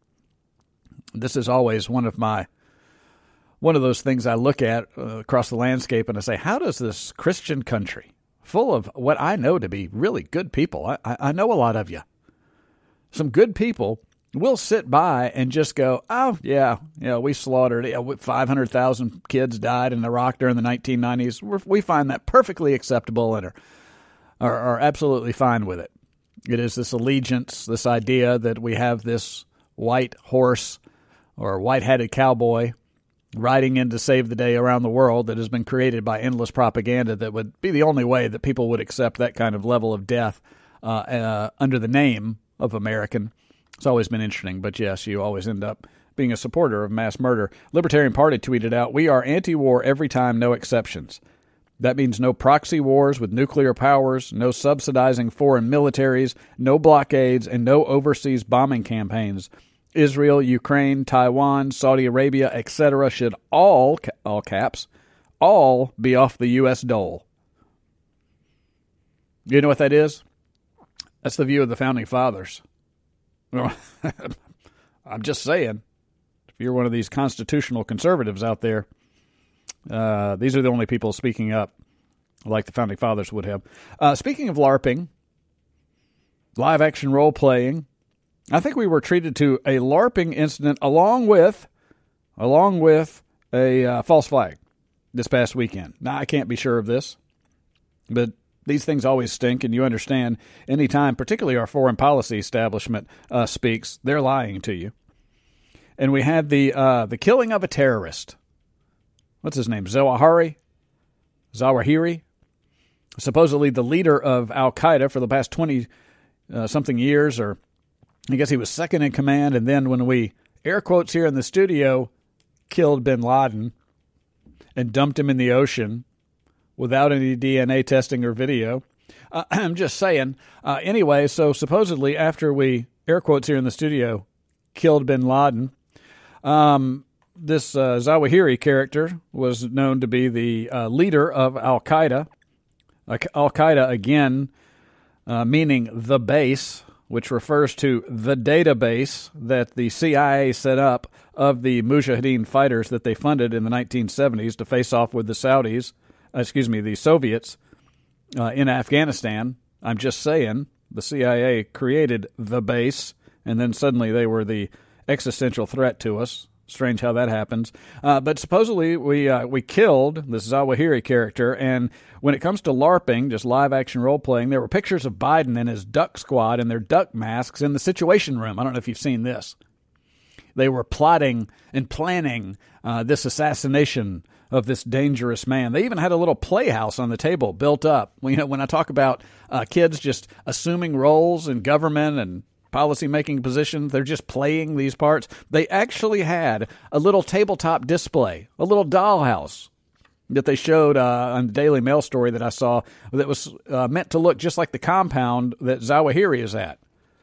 This is always one of my One of those things I look at uh, across the landscape and I say, how does this Christian country, full of what I know to be really good people, I, I, I know a lot of you, some good people, will sit by and just go, oh, yeah, you know, we slaughtered, you know, five hundred thousand kids died in Iraq during the nineteen nineties. We're, we find that perfectly acceptable and are, are, are absolutely fine with it. It is this allegiance, this idea that we have this white horse or white-hatted cowboy riding in to save the day around the world that has been created by endless propaganda that would be the only way that people would accept that kind of level of death uh, uh, under the name of American. It's always been interesting, but yes, you always end up being a supporter of mass murder. Libertarian Party tweeted out, "We are anti-war every time, no exceptions. That means no proxy wars with nuclear powers, no subsidizing foreign militaries, no blockades, and no overseas bombing campaigns. Israel, Ukraine, Taiwan, Saudi Arabia, et cetera should all, all caps, all be off the U S dole." You know what that is? That's the view of the Founding Fathers. I'm just saying, if you're one of these constitutional conservatives out there, uh, these are the only people speaking up like the Founding Fathers would have. Uh, speaking of LARPing, live-action role-playing, I think we were treated to a LARPing incident along with, along with a uh, false flag this past weekend. Now, I can't be sure of this, but these things always stink, and you understand anytime, particularly our foreign policy establishment uh, speaks, they're lying to you. And we had the uh, the killing of a terrorist. What's his name? Zawahiri? Zawahiri? Supposedly the leader of Al-Qaeda for the past twenty-something uh, years, or I guess he was second in command, and then when we, air quotes here in the studio, killed bin Laden and dumped him in the ocean without any D N A testing or video. Uh, I'm just saying. Uh, anyway, so supposedly after we, air quotes here in the studio, killed bin Laden, um, this uh, Zawahiri character was known to be the uh, leader of Al-Qaeda. Uh, Al-Qaeda, again, uh, meaning the base, which refers to the database that the C I A set up of the Mujahideen fighters that they funded in the nineteen seventies to face off with the Saudis, uh, excuse me, the Soviets uh, in Afghanistan. I'm just saying, the C I A created the base, and then suddenly they were the existential threat to us. Strange how that happens. Uh, but supposedly we uh, we killed this Zawahiri character, and when it comes to LARPing, just live-action role-playing, there were pictures of Biden and his duck squad in their duck masks in the Situation Room. I don't know if you've seen this. They were plotting and planning uh, this assassination of this dangerous man. They even had a little playhouse on the table built up. You know, when I talk about uh, kids just assuming roles in government and policy-making positions, they're just playing these parts. They actually had a little tabletop display, a little dollhouse that they showed uh, on the Daily Mail story that I saw that was uh, meant to look just like the compound that Zawahiri is at.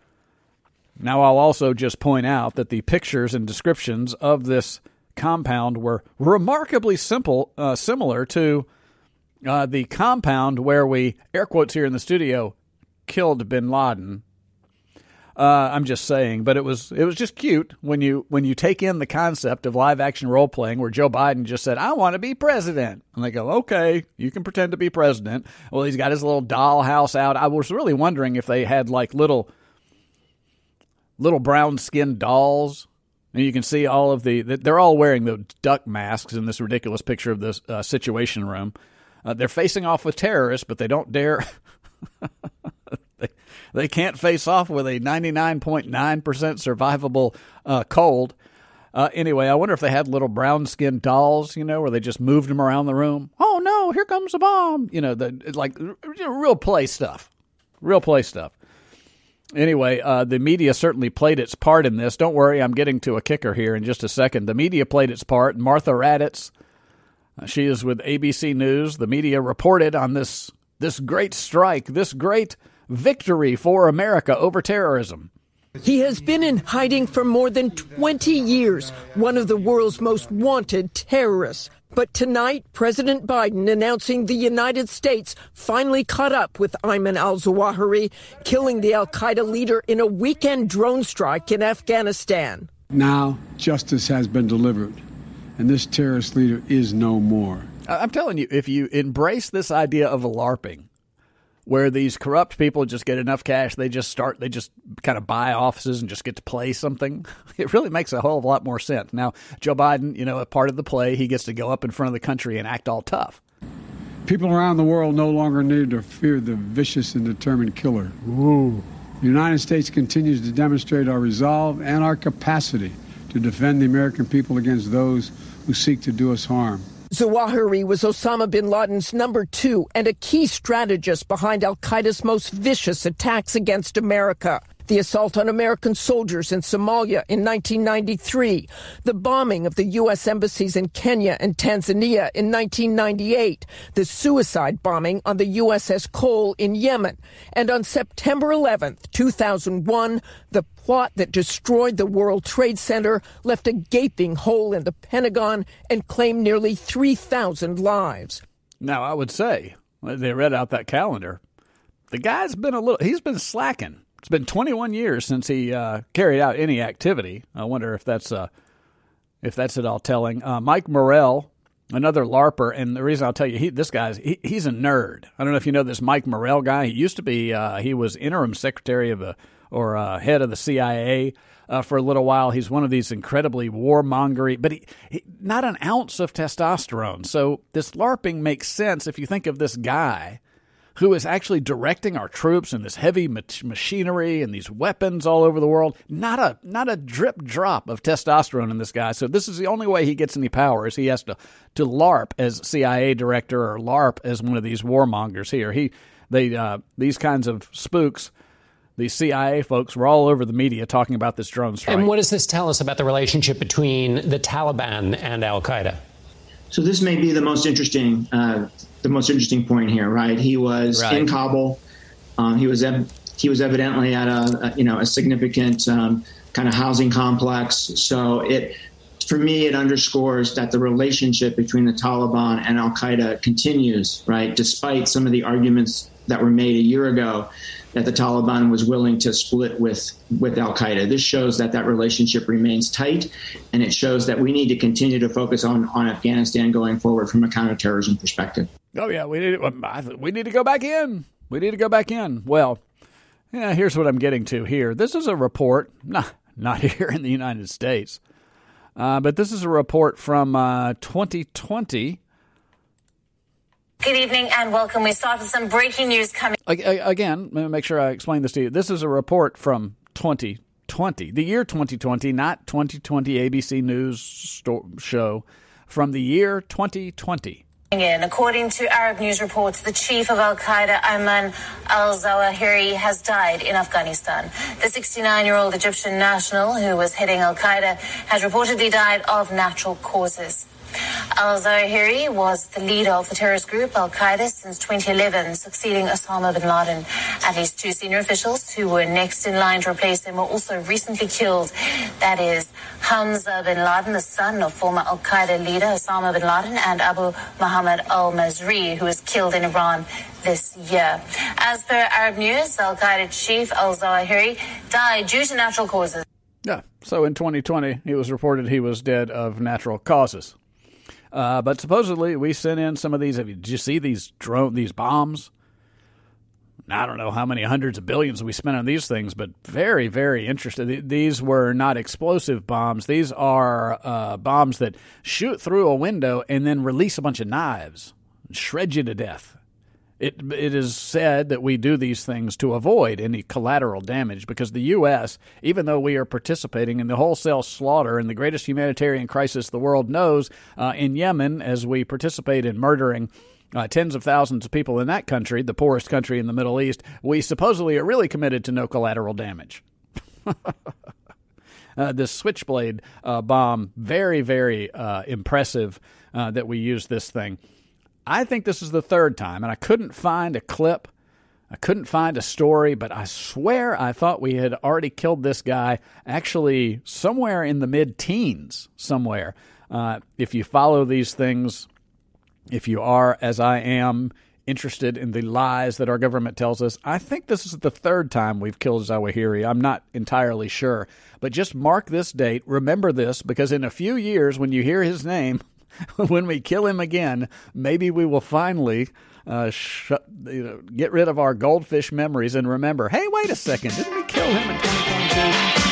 Now, I'll also just point out that the pictures and descriptions of this compound were remarkably simple, uh, similar to uh, the compound where we, air quotes here in the studio, killed bin Laden. Uh, I'm just saying, but it was it was just cute when you when you take in the concept of live action role playing, where Joe Biden just said, "I want to be president," and they go, "Okay, you can pretend to be president." Well, he's got his little dollhouse out. I was really wondering if they had like little little brown skinned dolls, and you can see all of the they're all wearing the duck masks in this ridiculous picture of this uh, Situation Room. Uh, they're facing off with terrorists, but they don't dare. they, they can't face off with a ninety-nine point nine percent survivable uh, cold. Uh, anyway, I wonder if they had little brown-skinned dolls, you know, where they just moved them around the room. Oh, no, here comes a bomb. You know, the like you know, real play stuff. Real play stuff. Anyway, uh, the media certainly played its part in this. Don't worry, I'm getting to a kicker here in just a second. The media played its part. Martha Raddatz, uh, she is with A B C News. The media reported on this this great strike, this great victory for America over terrorism.
He has been in hiding for more than twenty years, one of the world's most wanted terrorists. But tonight, President Biden announcing the United States finally caught up with Ayman al-Zawahiri, killing the al-Qaeda leader in a weekend drone strike in Afghanistan.
Now, justice has been delivered, and this terrorist leader is no more.
I'm telling you, if you embrace this idea of a LARPing, where these corrupt people just get enough cash, they just start, they just kind of buy offices and just get to play something, it really makes a whole lot more sense. Now, Joe Biden, you know, a part of the play, he gets to go up in front of the country and act all tough.
People around the world no longer need to fear the vicious and determined killer. Ooh. The United States continues to demonstrate our resolve and our capacity to defend the American people against those who seek to do us harm.
Zawahiri was Osama bin Laden's number two and a key strategist behind al-Qaeda's most vicious attacks against America. The assault on American soldiers in Somalia in nineteen ninety-three, the bombing of the U S embassies in Kenya and Tanzania in nineteen ninety-eight, the suicide bombing on the U S S Cole in Yemen, and on September eleventh, two thousand one, the plot that destroyed the World Trade Center left a gaping hole in the Pentagon and claimed nearly three thousand lives.
Now, I would say, they read out that calendar. the guy's been a little, he's been slacking. It's been twenty-one years since he uh, carried out any activity. I wonder if that's uh, if that's at all telling. Uh, Mike Morrell, another LARPer, and the reason I'll tell you, he, this guy's he, he's a nerd. I don't know if you know this Mike Morrell guy. He used to be uh, he was interim secretary of the or uh, head of the C I A uh, for a little while. He's one of these incredibly warmongery, but he, he not an ounce of testosterone. So this LARPing makes sense if you think of this guy who is actually directing our troops in this heavy mach- machinery and these weapons all over the world. Not a not a drip drop of testosterone in this guy. So this is the only way he gets any power is he has to, to LARP as C I A director or LARP as one of these warmongers here. He they uh, these kinds of spooks, these C I A folks were all over the media talking about this drone strike.
And what does this tell us about the relationship between the Taliban and al-Qaeda?
So this may be the most interesting uh, the most interesting point here, right? He was right. in Kabul. Um, he was ev- he was evidently at a, a you know a significant um, kind of housing complex. So it for me it underscores that the relationship between the Taliban and al-Qaeda continues, right? Despite some of the arguments that were made a year ago that the Taliban was willing to split with with al-Qaeda. This shows that that relationship remains tight, and it shows that we need to continue to focus on, on Afghanistan going forward from a counterterrorism perspective.
Oh, yeah, we need, we need to go back in. We need to go back in. Well, yeah, here's what I'm getting to here. This is a report, not, not here in the United States, uh, but this is a report from uh, twenty twenty.
Good evening and welcome. We start with some breaking news coming.
Again, let me make sure I explain this to you. This is a report from twenty twenty, the year twenty twenty, not twenty twenty A B C News sto- show, from the year twenty twenty.
In. According to Arab news reports, the chief of al-Qaeda, Ayman al-Zawahiri, has died in Afghanistan. The sixty-nine-year-old Egyptian national who was heading al-Qaeda has reportedly died of natural causes. Al-Zawahiri was the leader of the terrorist group Al-Qaeda since twenty eleven, succeeding Osama bin Laden. At least two senior officials who were next in line to replace him were also recently killed. That is Hamza bin Laden, the son of former Al-Qaeda leader Osama bin Laden, and Abu Muhammad al-Mazri, who was killed in Iran this year. As per Arab News, Al-Qaeda chief Al-Zawahiri died due to natural causes.
Yeah, so in twenty twenty, it was reported he was dead of natural causes. Uh, but supposedly we sent in some of these. Did you see these drone, these bombs? I don't know how many hundreds of billions we spent on these things, but very, very interesting. These were not explosive bombs. These are uh, bombs that shoot through a window and then release a bunch of knives and shred you to death. It It is said that we do these things to avoid any collateral damage because the U S, even though we are participating in the wholesale slaughter in the greatest humanitarian crisis the world knows uh, in Yemen, as we participate in murdering uh, tens of thousands of people in that country, the poorest country in the Middle East, we supposedly are really committed to no collateral damage. uh, this Switchblade uh, bomb, very, very uh, impressive uh, that we use this thing. I think this is the third time, and I couldn't find a clip. I couldn't find a story, but I swear I thought we had already killed this guy actually somewhere in the mid-teens somewhere. Uh, if you follow these things, if you are, as I am, interested in the lies that our government tells us, I think this is the third time we've killed Zawahiri. I'm not entirely sure, but just mark this date. Remember this, because in a few years, when you hear his name, when we kill him again, maybe we will finally uh, sh- you know, get rid of our goldfish memories and remember, hey, wait a second, didn't we kill him in twenty twenty-two?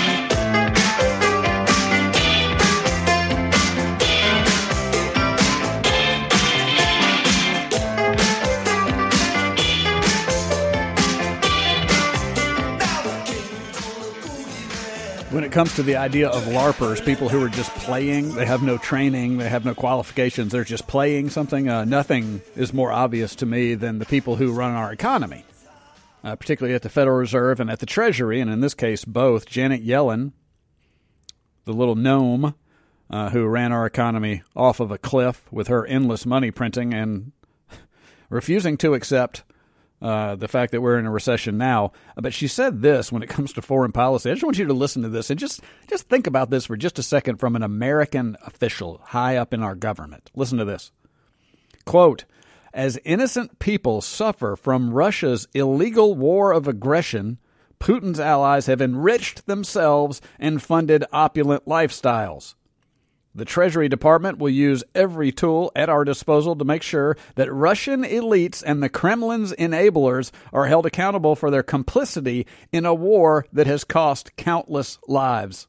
When it comes to the idea of LARPers, people who are just playing, they have no training, they have no qualifications, they're just playing something, uh, nothing is more obvious to me than the people who run our economy, uh, particularly at the Federal Reserve and at the Treasury, and in this case, both. Janet Yellen, the little gnome uh, who ran our economy off of a cliff with her endless money printing and refusing to accept Uh, the fact that we're in a recession now. But she said this when it comes to foreign policy. I just want you to listen to this and just, just think about this for just a second from an American official high up in our government. Listen to this. Quote, As innocent people suffer from Russia's illegal war of aggression, Putin's allies have enriched themselves and funded opulent lifestyles. The Treasury Department will use every tool at our disposal to make sure that Russian elites and the Kremlin's enablers are held accountable for their complicity in a war that has cost countless lives.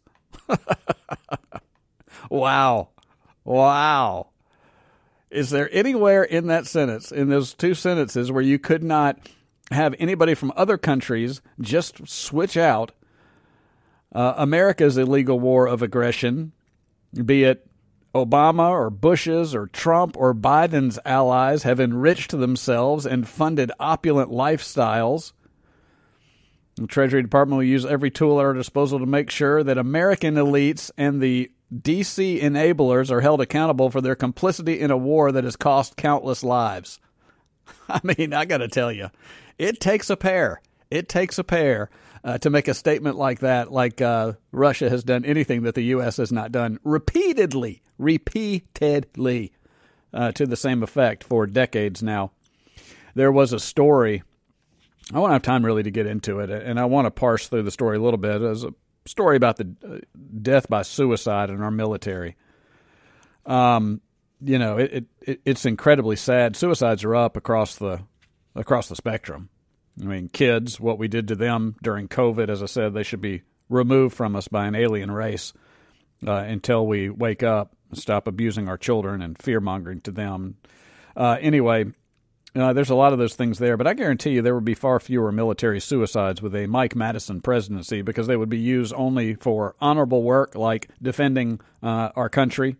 Wow. Wow. Is there anywhere in that sentence, in those two sentences, where you could not have anybody from other countries just switch out uh, America's illegal war of aggression, be it Obama or Bush's or Trump or Biden's allies have enriched themselves and funded opulent lifestyles? The Treasury Department will use every tool at our disposal to make sure that American elites and the D C enablers are held accountable for their complicity in a war that has cost countless lives. I mean, I got to tell you, it takes a pair. It takes a pair uh, to make a statement like that, like uh, Russia has done anything that the U S has not done repeatedly, repeatedly uh, to the same effect for decades now. There was a story. I won't have time really to get into it, and I want to parse through the story a little bit. There's a story about the uh, death by suicide in our military. Um, you know, it, it it's incredibly sad. Suicides are up across the across the spectrum. I mean, kids, what we did to them during COVID, as I said, they should be removed from us by an alien race uh, until we wake up and stop abusing our children and fear-mongering to them. Uh, anyway, uh, there's a lot of those things there, but I guarantee you there would be far fewer military suicides with a Mike Madison presidency because they would be used only for honorable work like defending uh, our country,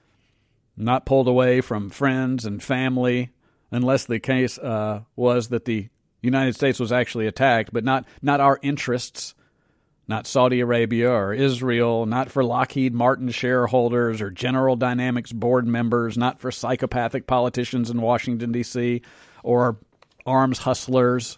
not pulled away from friends and family, unless the case uh, was that the United States was actually attacked, but not not our interests, not Saudi Arabia or Israel, not for Lockheed Martin shareholders or General Dynamics board members, not for psychopathic politicians in Washington, D C, or arms hustlers,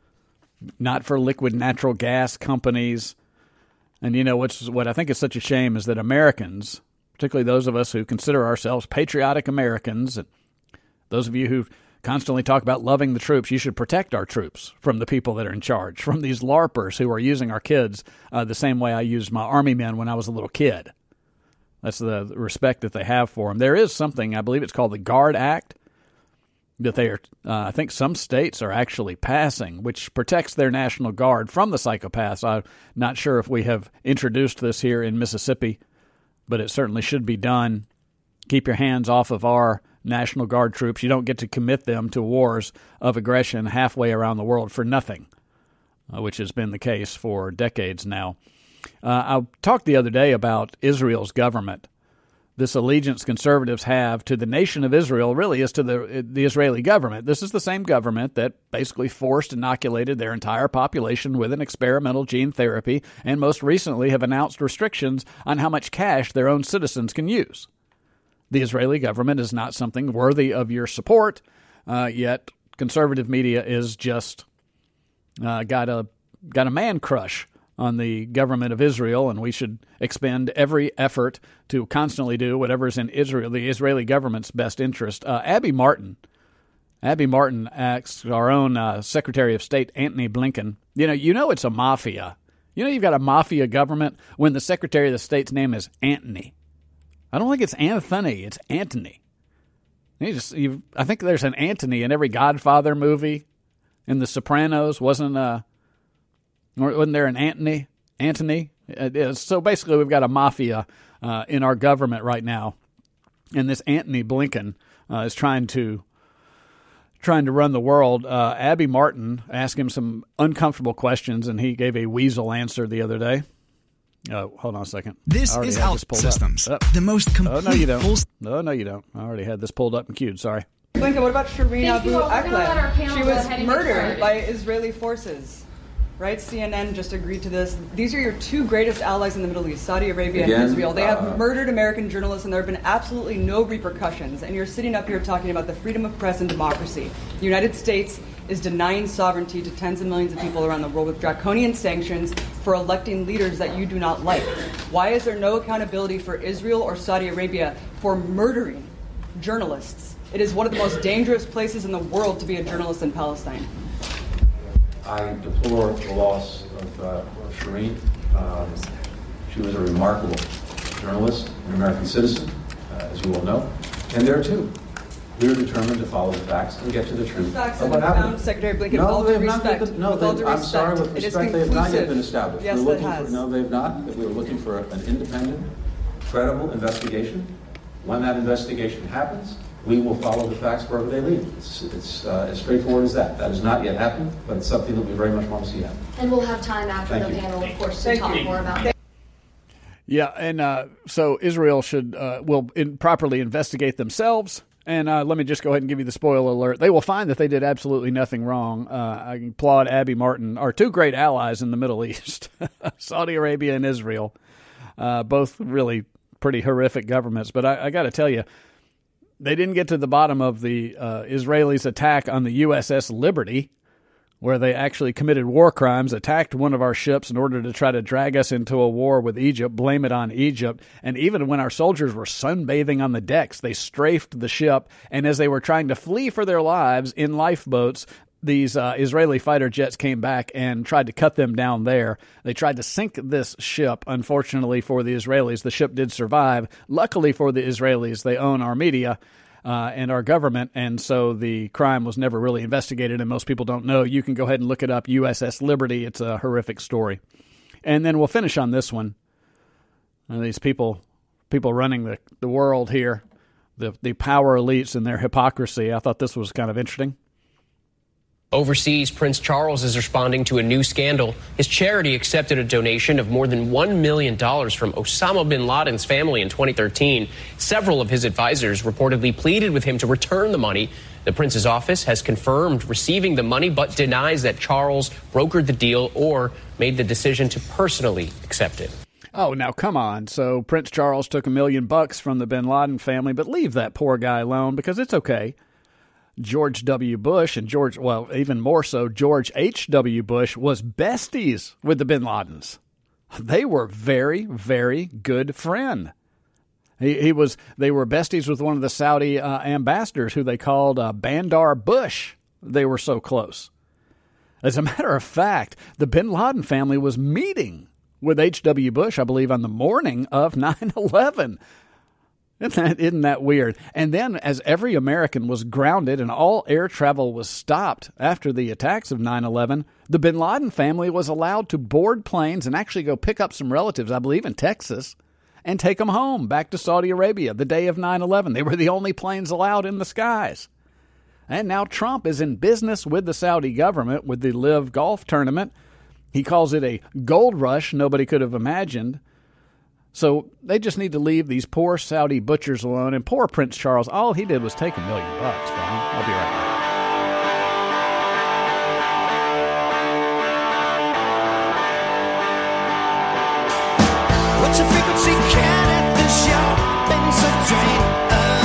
not for liquid natural gas companies. And, you know, what's, what I think is such a shame is that Americans, particularly those of us who consider ourselves patriotic Americans, and those of you who constantly talk about loving the troops, you should protect our troops from the people that are in charge, from these LARPers who are using our kids uh, the same way I used my Army men when I was a little kid. That's the respect that they have for them. There is something, I believe it's called the GUARD Act, that they are, uh, I think some states are actually passing, which protects their National Guard from the psychopaths. I'm not sure if we have introduced this here in Mississippi, but it certainly should be done. Keep your hands off of our National Guard troops. You don't get to commit them to wars of aggression halfway around the world for nothing, uh, which has been the case for decades now. Uh, I talked the other day about Israel's government. This allegiance conservatives have to the nation of Israel really is to the the Israeli government. This is the same government that basically forced inoculated their entire population with an experimental gene therapy and most recently have announced restrictions on how much cash their own citizens can use. The Israeli government is not something worthy of your support, uh, yet conservative media is just uh, got a got a man crush on the government of Israel, and we should expend every effort to constantly do whatever is in Israel, the Israeli government's best interest. Uh, Abby Martin, Abby Martin asks our own uh, Secretary of State Antony Blinken, you know, you know it's a mafia. You know you've got a mafia government when the Secretary of the State's name is Antony. I don't think it's Anthony, it's Antony. You just, you, I think there's an Antony in every Godfather movie. In The Sopranos, wasn't uh, wasn't there an Antony? Antony? It is. So basically we've got a mafia uh, in our government right now. And this Antony Blinken uh, is trying to trying to run the world. Uh, Abby Martin asked him some uncomfortable questions, and he gave a weasel answer the other day. Oh, hold on a second.
This is OutSystems, the most complete.
Oh, no, you don't. No, no, you don't. I already had this pulled up and queued. Sorry.
Blinken, what about Shireen Abu Akleh? She was murdered by Israeli forces, right? C N N just agreed to this. These are your two greatest allies in the Middle East, Saudi Arabia Again, and Israel. They have uh, murdered American journalists, and there have been absolutely no repercussions. And you're sitting up here talking about the freedom of press and democracy. The United States is denying sovereignty to tens of millions of people around the world with draconian sanctions for electing leaders that you do not like. Why is there no accountability for Israel or Saudi Arabia for murdering journalists. It is one of the most dangerous places in the world to be a journalist in Palestine.
I deplore the loss of uh, Shireen. Um, she was a remarkable journalist, an American citizen, uh, as you all know. And there, too, we are determined to follow the facts and get to the truth
Facts
of
have
what
been
happened.
found, Secretary Blinken,
No,
with all
they
due
have not
respect.
been- no,
with all
they-
due
I'm
respect,
sorry, with
it is
respect, they have not yet
conclusive.
been established.
Yes,
We're
it
looking
has.
For, no, they have not. We are looking for an independent, credible investigation. When that investigation happens, we will follow the facts wherever they lead. It's, it's uh, as straightforward as that. That has not yet happened, but it's something that we very much want to see happen.
And we'll have time after
Thank
the
you.
panel, of course, to
Thank
talk
you.
more about that.
Yeah, and uh, so Israel should uh, will in, properly investigate themselves. And uh, let me just go ahead and give you the spoiler alert. They will find that they did absolutely nothing wrong. Uh, I applaud Abby Martin, our two great allies in the Middle East, Saudi Arabia and Israel, uh, both really pretty horrific governments. But I, I got to tell you, they didn't get to the bottom of the uh, Israelis' attack on the U S S Liberty, where they actually committed war crimes, attacked one of our ships in order to try to drag us into a war with Egypt, blame it on Egypt. And even when our soldiers were sunbathing on the decks, they strafed the ship. And as they were trying to flee for their lives in lifeboats, these uh, Israeli fighter jets came back and tried to cut them down there. They tried to sink this ship. Unfortunately for the Israelis, the ship did survive. Luckily for the Israelis, they own our media Uh, and our government, and so the crime was never really investigated, and most people don't know. You can go ahead and look it up, U S S Liberty. It's a horrific story. And then we'll finish on this one. Uh, these people people running the, the world here, the, the power elites and their hypocrisy. I thought this was kind of interesting.
Overseas, Prince Charles is responding to a new scandal. His charity accepted a donation of more than one million dollars from Osama bin Laden's family in twenty thirteen. Several of his advisors reportedly pleaded with him to return the money. The prince's office has confirmed receiving the money, but denies that Charles brokered the deal or made the decision to personally accept it.
Oh, now come on. So Prince Charles took a million bucks from the bin Laden family, but leave that poor guy alone because it's okay. George W. Bush and George, well, even more so, George H W. Bush was besties with the bin Ladens. They were very, very good friend. He, he was. They were besties with one of the Saudi uh, ambassadors who they called uh, Bandar Bush. They were so close. As a matter of fact, the bin Laden family was meeting with H W. Bush, I believe, on the morning of nine eleven. Isn't that, isn't that weird? And then as every American was grounded and all air travel was stopped after the attacks of nine eleven, the bin Laden family was allowed to board planes and actually go pick up some relatives, I believe in Texas, and take them home back to Saudi Arabia the day of nine eleven. They were the only planes allowed in the skies. And now Trump is in business with the Saudi government with the Live Golf Tournament. He calls it a gold rush nobody could have imagined. So they just need to leave these poor Saudi butchers alone. And poor Prince Charles, all he did was take a million bucks from him. I'll be right back.
What's your frequency? Can it the show? Been so drained.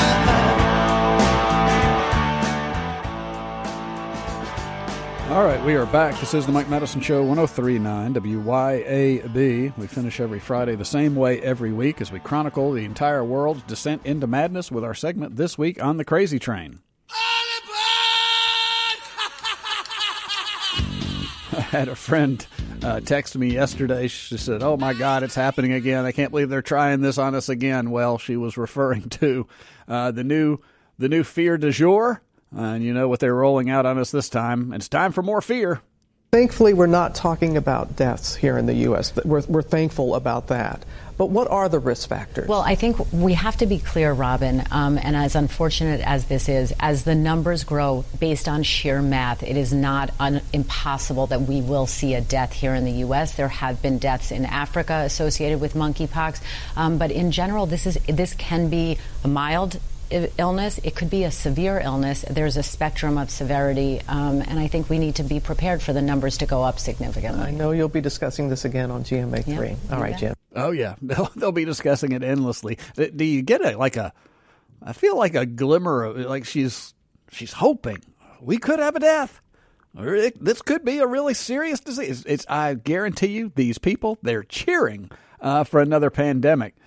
All right, we are back. This is the Mike Madison Show, one oh three point nine W Y A B. We finish every Friday the same way every week as we chronicle the entire world's descent into madness with our segment this week on the Crazy Train. I had a friend uh, text me yesterday. She said, oh, my God, it's happening again. I can't believe they're trying this on us again. Well, she was referring to uh, the new the new fear du jour. Uh, and you know what they're rolling out on us this time. It's time for more fear.
Thankfully, we're not talking about deaths here in the U S We're, we're thankful about that. But what are the risk factors?
Well, I think we have to be clear, Robin, um, and as unfortunate as this is, as the numbers grow based on sheer math, it is not un- impossible that we will see a death here in the U S. There have been deaths in Africa associated with monkeypox. Um, but in general, this is this can be a mild illness. It could be a severe illness. There's a spectrum of severity, um, and I think we need to be prepared for the numbers to go up significantly.
I know you'll be discussing this again on G M A three.
Yeah.
All right, Jim.
Oh, yeah. They'll, they'll be discussing it endlessly. Do you get a, like a, I feel like a glimmer of, like she's, she's hoping we could have a death. Or it, this could be a really serious disease. It's, I guarantee you, these people, they're cheering uh, for another pandemic.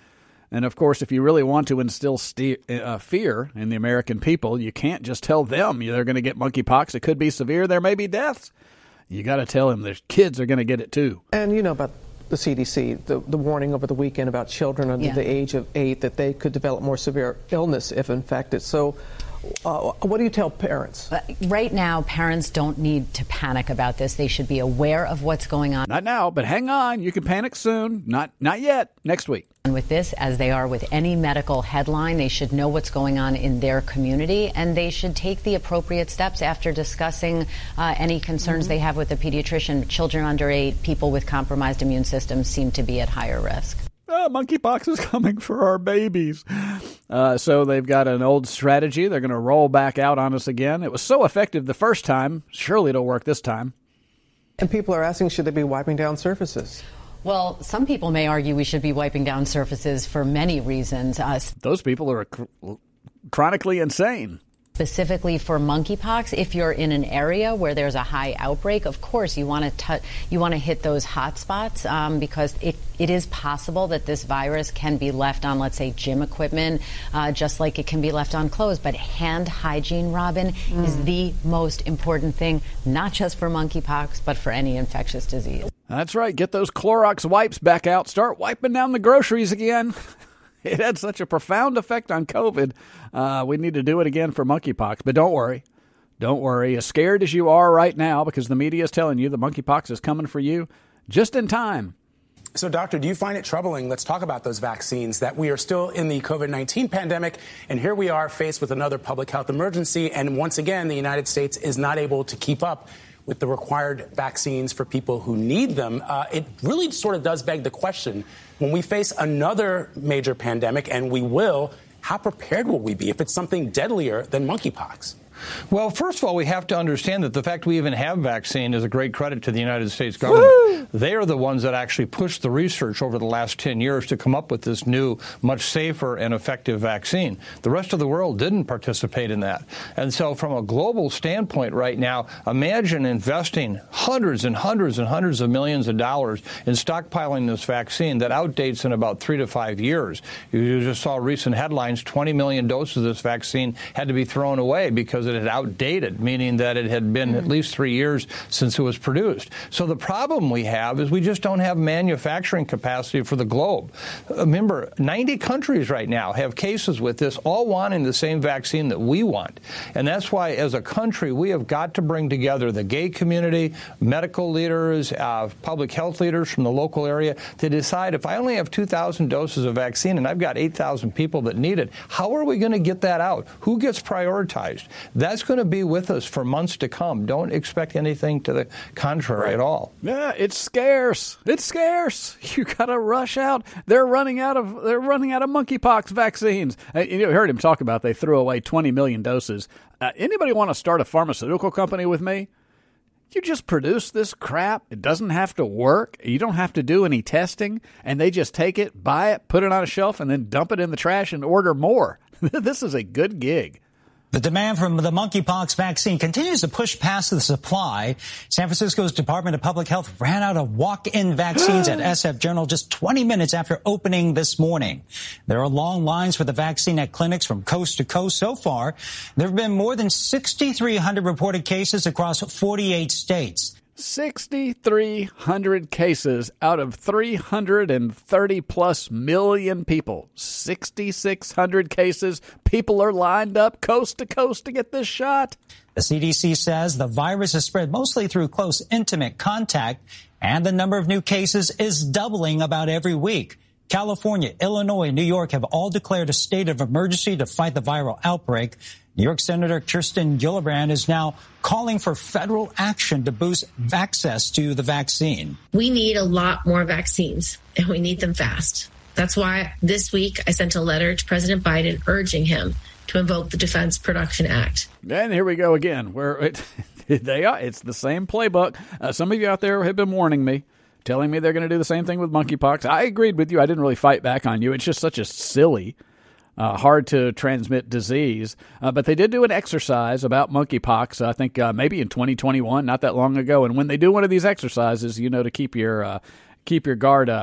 And, of course, if you really want to instill st- uh, fear in the American people, you can't just tell them they're going to get monkeypox. It could be severe. There may be deaths. You got to tell them their kids are going to get it, too.
And you know about the C D C, the, the warning over the weekend about children under
Yeah.
the age of eight that they could develop more severe illness if infected. So uh, what do you tell parents?
Right now, parents don't need to panic about this. They should be aware of what's going on.
Not now, but hang on. You can panic soon. Not not yet. Next week.
And with this, as they are with any medical headline, they should know what's going on in their community, and they should take the appropriate steps after discussing uh, any concerns mm-hmm. they have with the pediatrician. Children under eight, people with compromised immune systems seem to be at higher risk.
Oh, monkeypox is coming for our babies. Uh, so they've got an old strategy. They're going to roll back out on us again. It was so effective the first time. Surely it'll work this time.
And people are asking, should they be wiping down surfaces?
Well, some people may argue we should be wiping down surfaces for many reasons. Uh,
Those people are cr- chronically insane.
Specifically for monkeypox, if you're in an area where there's a high outbreak, of course you want to t- you want to hit those hot spots um, because it, it is possible that this virus can be left on, let's say, gym equipment, uh, just like it can be left on clothes. But hand hygiene, Robin, mm. is the most important thing, not just for monkeypox, but for any infectious disease.
That's right. Get those Clorox wipes back out. Start wiping down the groceries again. It had such a profound effect on COVID. Uh, we need to do it again for monkeypox. But don't worry. Don't worry. As scared as you are right now, because the media is telling you the monkeypox is coming for you just in time.
So, Doctor, do you find it troubling, let's talk about those vaccines, that we are still in the COVID nineteen pandemic, and here we are faced with another public health emergency, and once again, the United States is not able to keep up with the required vaccines for people who need them? Uh, it really sort of does beg the question, when we face another major pandemic, and we will, how prepared will we be if it's something deadlier than monkeypox?
Well, first of all, we have to understand that the fact we even have vaccine is a great credit to the United States government. Woo! They are the ones that actually pushed the research over the last ten years to come up with this new, much safer and effective vaccine. The rest of the world didn't participate in that. And so from a global standpoint right now, imagine investing hundreds and hundreds and hundreds of millions of dollars in stockpiling this vaccine that outdates in about three to five years. You just saw recent headlines, twenty million doses of this vaccine had to be thrown away because it had outdated, meaning that it had been at least three years since it was produced. So the problem we have is we just don't have manufacturing capacity for the globe. Remember, ninety countries right now have cases with this, all wanting the same vaccine that we want. And that's why, as a country, we have got to bring together the gay community, medical leaders, uh, public health leaders from the local area to decide, if I only have two thousand doses of vaccine and I've got eight thousand people that need it, how are we going to get that out? Who gets prioritized? That's going to be with us for months to come. Don't expect anything to the contrary right. at all.
Yeah, it's scarce. It's scarce. You got to rush out. They're running out of they're running out of monkeypox vaccines. Uh, you heard him talk about they threw away twenty million doses. Uh, anybody want to start a pharmaceutical company with me? You just produce this crap. It doesn't have to work. You don't have to do any testing. And they just take it, buy it, put it on a shelf, and then dump it in the trash and order more. This is a good gig.
The demand for the monkeypox vaccine continues to push past the supply. San Francisco's Department of Public Health ran out of walk-in vaccines at S F Journal just twenty minutes after opening this morning. There are long lines for the vaccine at clinics from coast to coast. So far, there have been more than six thousand three hundred reported cases across forty-eight states.
six thousand three hundred cases out of three hundred thirty plus million people. six thousand six hundred cases. People are lined up coast to coast to get this shot.
The C D C says the virus is spread mostly through close, intimate contact, and the number of new cases is doubling about every week. California, Illinois, and New York have all declared a state of emergency to fight the viral outbreak. New York Senator Kirsten Gillibrand is now calling for federal action to boost access to the vaccine.
We need a lot more vaccines, and we need them fast. That's why this week I sent a letter to President Biden urging him to invoke the Defense Production Act.
And here we go again, where it, they are. It's the same playbook. Uh, some of you out there have been warning me, telling me they're going to do the same thing with monkeypox. I agreed with you. I didn't really fight back on you. It's just such a silly Uh, hard to transmit disease. Uh, but they did do an exercise about monkeypox, I think uh, maybe in twenty twenty-one, not that long ago. And when they do one of these exercises, you know, to keep your uh, keep your guard up,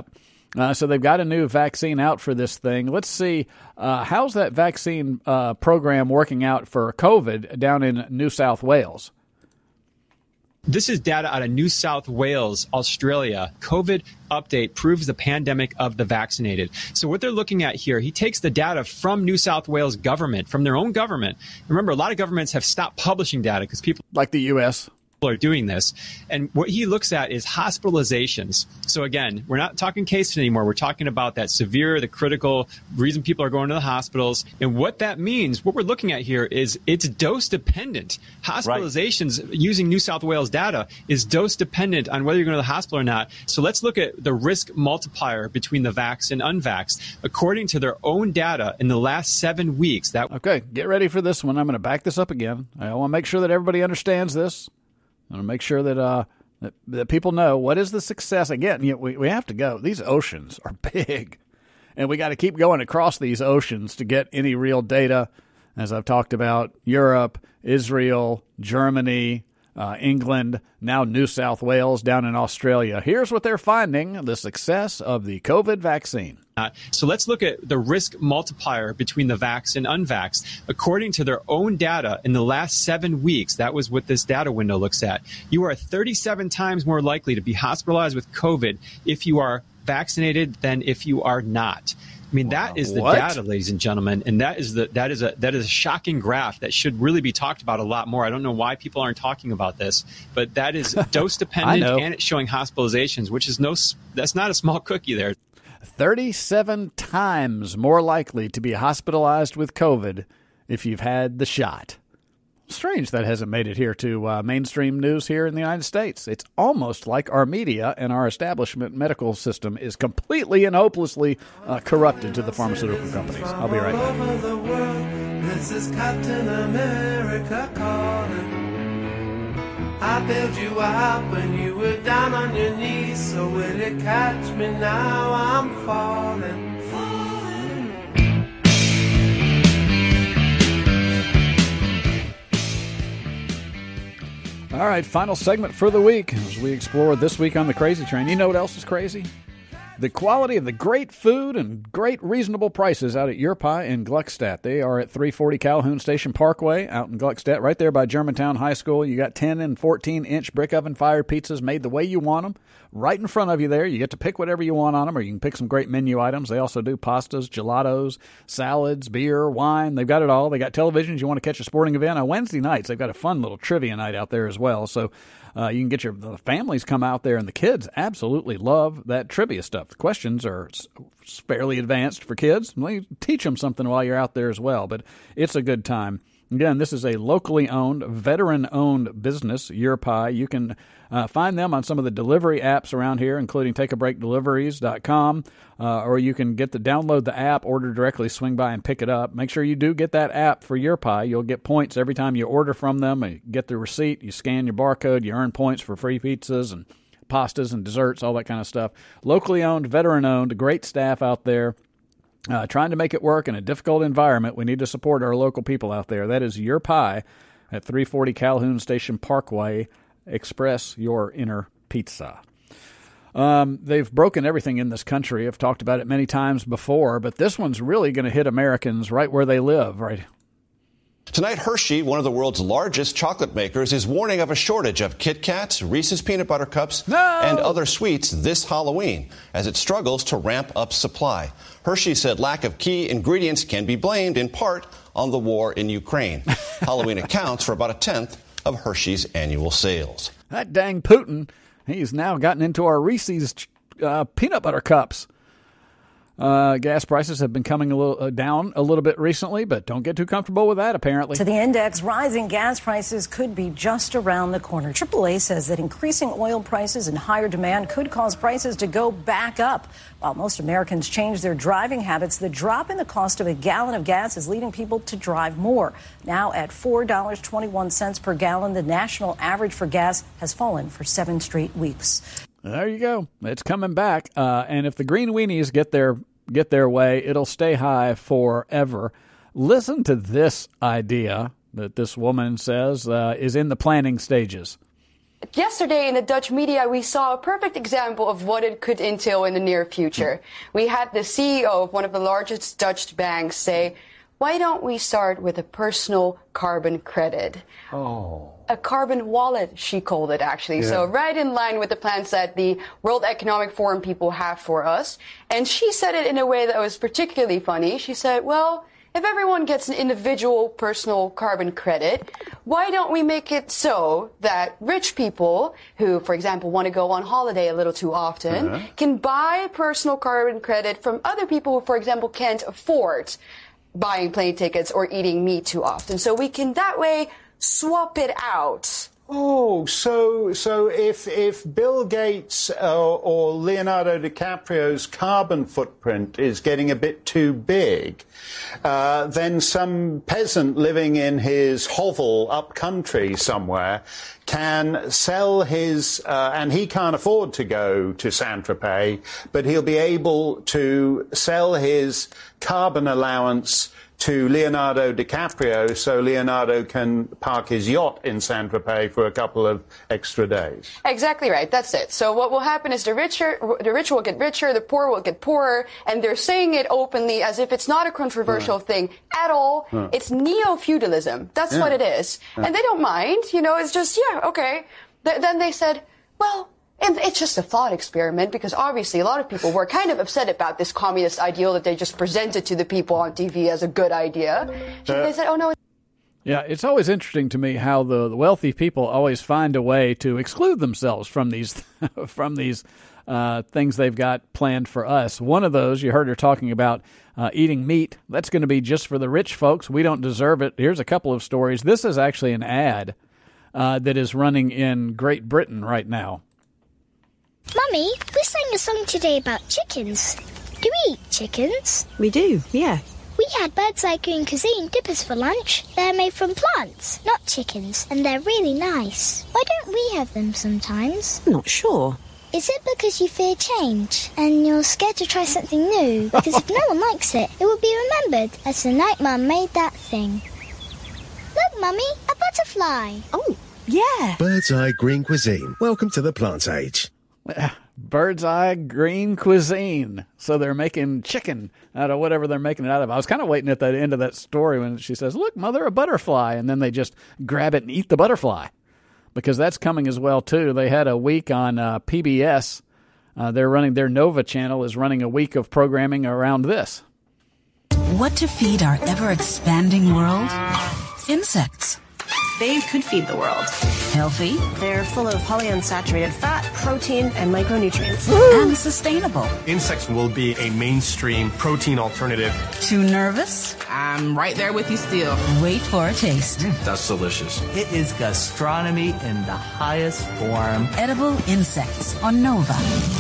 Uh, so they've got a new vaccine out for this thing. Let's see, uh, how's that vaccine uh, program working out for COVID down in New South Wales?
This is data out of New South Wales, Australia. COVID update proves the pandemic of the vaccinated. So what they're looking at here, he takes the data from New South Wales government, from their own government. Remember, a lot of governments have stopped publishing data because people...
Like the U S
are doing this. And what he looks at is hospitalizations. So again, we're not talking cases anymore. We're talking about that severe, the critical reason people are going to the hospitals. And what that means, what we're looking at here is it's dose dependent. Hospitalizations right. using New South Wales data is dose dependent on whether you're going to the hospital or not. So let's look at the risk multiplier between the vax and unvaxxed. According to their own data in the last seven weeks. That
Okay, get ready for this one. I'm going to back this up again. I want to make sure that everybody understands this. I want to make sure that, uh, that that people know what is the success. Again, you know, we, we have to go. These oceans are big, and we got to keep going across these oceans to get any real data. As I've talked about, Europe, Israel, Germany, uh, England, now New South Wales down in Australia. Here's what they're finding, the success of the COVID vaccine.
So let's look at the risk multiplier between the vax and unvaxxed. According to their own data in the last seven weeks, that was what this data window looks at, you are thirty-seven times more likely to be hospitalized with COVID if you are vaccinated than if you are not. I mean, that is the
What?
data, ladies and gentlemen, and that is the that is a that is a shocking graph that should really be talked about a lot more. I don't know why people aren't talking about this, but that is dose dependent and it's showing hospitalizations, which is no that's not a small cookie there.
thirty-seven times more likely to be hospitalized with COVID if you've had the shot. Strange that hasn't made it here to uh, mainstream news here in the United States. It's almost like our media and our establishment medical system is completely and hopelessly uh, corrupted to the pharmaceutical companies. I'll be right back.
Over the world, this is Captain America calling. I bailed you out when you were down on your knees, so will you catch me now? I'm falling.
All right, final segment for the week as we explore this week on the Crazy Train. You know what else is crazy? The quality of the great food and great reasonable prices out at Your Pie in Gluckstadt. They are at three forty Calhoun Station Parkway out in Gluckstadt, right there by Germantown High School. You got ten and fourteen inch brick oven fire pizzas made the way you want them, right in front of you there. You get to pick whatever you want on them, or you can pick some great menu items. They also do pastas, gelatos, salads, beer, wine. They've got it all. They got televisions. You want to catch a sporting event on Wednesday nights. They've got a fun little trivia night out there as well. So Uh, you can get your the families come out there, and the kids absolutely love that trivia stuff. The questions are fairly advanced for kids. Well, you teach them something while you're out there as well, but it's a good time. Again, this is a locally owned, veteran-owned business, Your Pie. You can uh, find them on some of the delivery apps around here, including take a break deliveries dot com, uh, or you can get the download the app, order directly, swing by and pick it up. Make sure you do get that app for Your Pie. You'll get points every time you order from them. You get the receipt, you scan your barcode, you earn points for free pizzas and pastas and desserts, all that kind of stuff. Locally owned, veteran-owned, great staff out there. Uh, trying to make it work in a difficult environment. We need to support our local people out there. That is Your Pie at three forty Calhoun Station Parkway. Express your inner pizza. Um, they've broken everything in this country. I've talked about it many times before, but this one's really going to hit Americans right where they live, right?
Tonight, Hershey, one of the world's largest chocolate makers, is warning of a shortage of Kit Kats, Reese's Peanut Butter Cups,
no!
and other sweets this Halloween as it struggles to ramp up supply. Hershey said lack of key ingredients can be blamed in part on the war in Ukraine. Halloween accounts for about a tenth of Hershey's annual sales.
That dang Putin, he's now gotten into our Reese's uh, Peanut Butter Cups. Uh, gas prices have been coming a little uh, down a little bit recently, but don't get too comfortable with that, apparently.
To the index, rising gas prices could be just around the corner. triple A says that increasing oil prices and higher demand could cause prices to go back up. While most Americans change their driving habits, the drop in the cost of a gallon of gas is leading people to drive more. Now at four dollars and twenty-one cents per gallon, the national average for gas has fallen for seven straight weeks.
There you go. It's coming back. Uh, and if the green weenies get their get their way, it'll stay high forever. Listen to this idea that this woman says uh, is in the planning stages.
yesterday in the Dutch media, we saw a perfect example of what it could entail in the near future. We had the C E O of one of the largest Dutch banks say, why don't we start with a personal carbon credit?
Oh.
A carbon wallet, she called it, actually.
Yeah.
So right in line with the plans that the World Economic Forum people have for us. And she said it in a way that was particularly funny. She said, well, if everyone gets an individual personal carbon credit, why don't we make it so that rich people who, for example, want to go on holiday a little too often uh-huh. can buy personal carbon credit from other people who, for example, can't afford buying plane tickets or eating meat too often. So we can that way swap it out.
Oh, so so if if Bill Gates uh, or Leonardo DiCaprio's carbon footprint is getting a bit too big, uh, then some peasant living in his hovel up country somewhere can sell his, uh, and he can't afford to go to Saint-Tropez, but he'll be able to sell his carbon allowance to Leonardo DiCaprio so Leonardo can park his yacht in Saint-Tropez for a couple of extra days.
Exactly right. That's it. So what will happen is the richer, the rich will get richer, the poor will get poorer, and they're saying it openly as if it's not a controversial yeah. thing at all. Yeah. It's neo-feudalism. That's yeah. what it is. Yeah. And they don't mind. You know, it's just, yeah, okay. Th- then they said, well, and it's just a thought experiment because obviously a lot of people were kind of upset about this communist ideal that they just presented to the people on T V as a good idea. So uh, they said, oh, no.
Yeah, it's always interesting to me how the, the wealthy people always find a way to exclude themselves from these from these uh, things they've got planned for us. One of those, you heard her talking about uh, eating meat. That's going to be just for the rich folks. We don't deserve it. Here's a couple of stories. This is actually an ad uh, that is running in Great Britain right now.
Mummy, we sang a song today about chickens. Do we eat chickens?
We do, yeah.
We had Bird's Eye Green Cuisine dippers for lunch. They're made from plants, not chickens, and they're really nice. Why don't we have them sometimes?
I'm not sure.
Is it because you fear change and you're scared to try something new? Because if no one likes it, it will be remembered as the night Mum made that thing. Look, Mummy, a butterfly.
Oh, yeah.
Bird's Eye Green Cuisine. Welcome to the plant age.
Bird's Eye Green Cuisine. So they're making chicken out of whatever they're making it out of. I was kind of waiting at the end of that story when she says, look, Mother, a butterfly. And then they just grab it and eat the butterfly. Because that's coming as well, too. They had a week on uh, P B S. Uh, they're running, their Nova channel is running a week of programming around this.
What to feed our ever-expanding world? Insects.
They could feed the world.
Healthy.
They're full of polyunsaturated fat, protein, and micronutrients.
Woo! And sustainable.
Insects will be a mainstream protein alternative.
Too nervous?
I'm right there with you still.
Wait for a taste.
Mm, that's delicious.
It is gastronomy in the highest form.
Edible insects on Nova.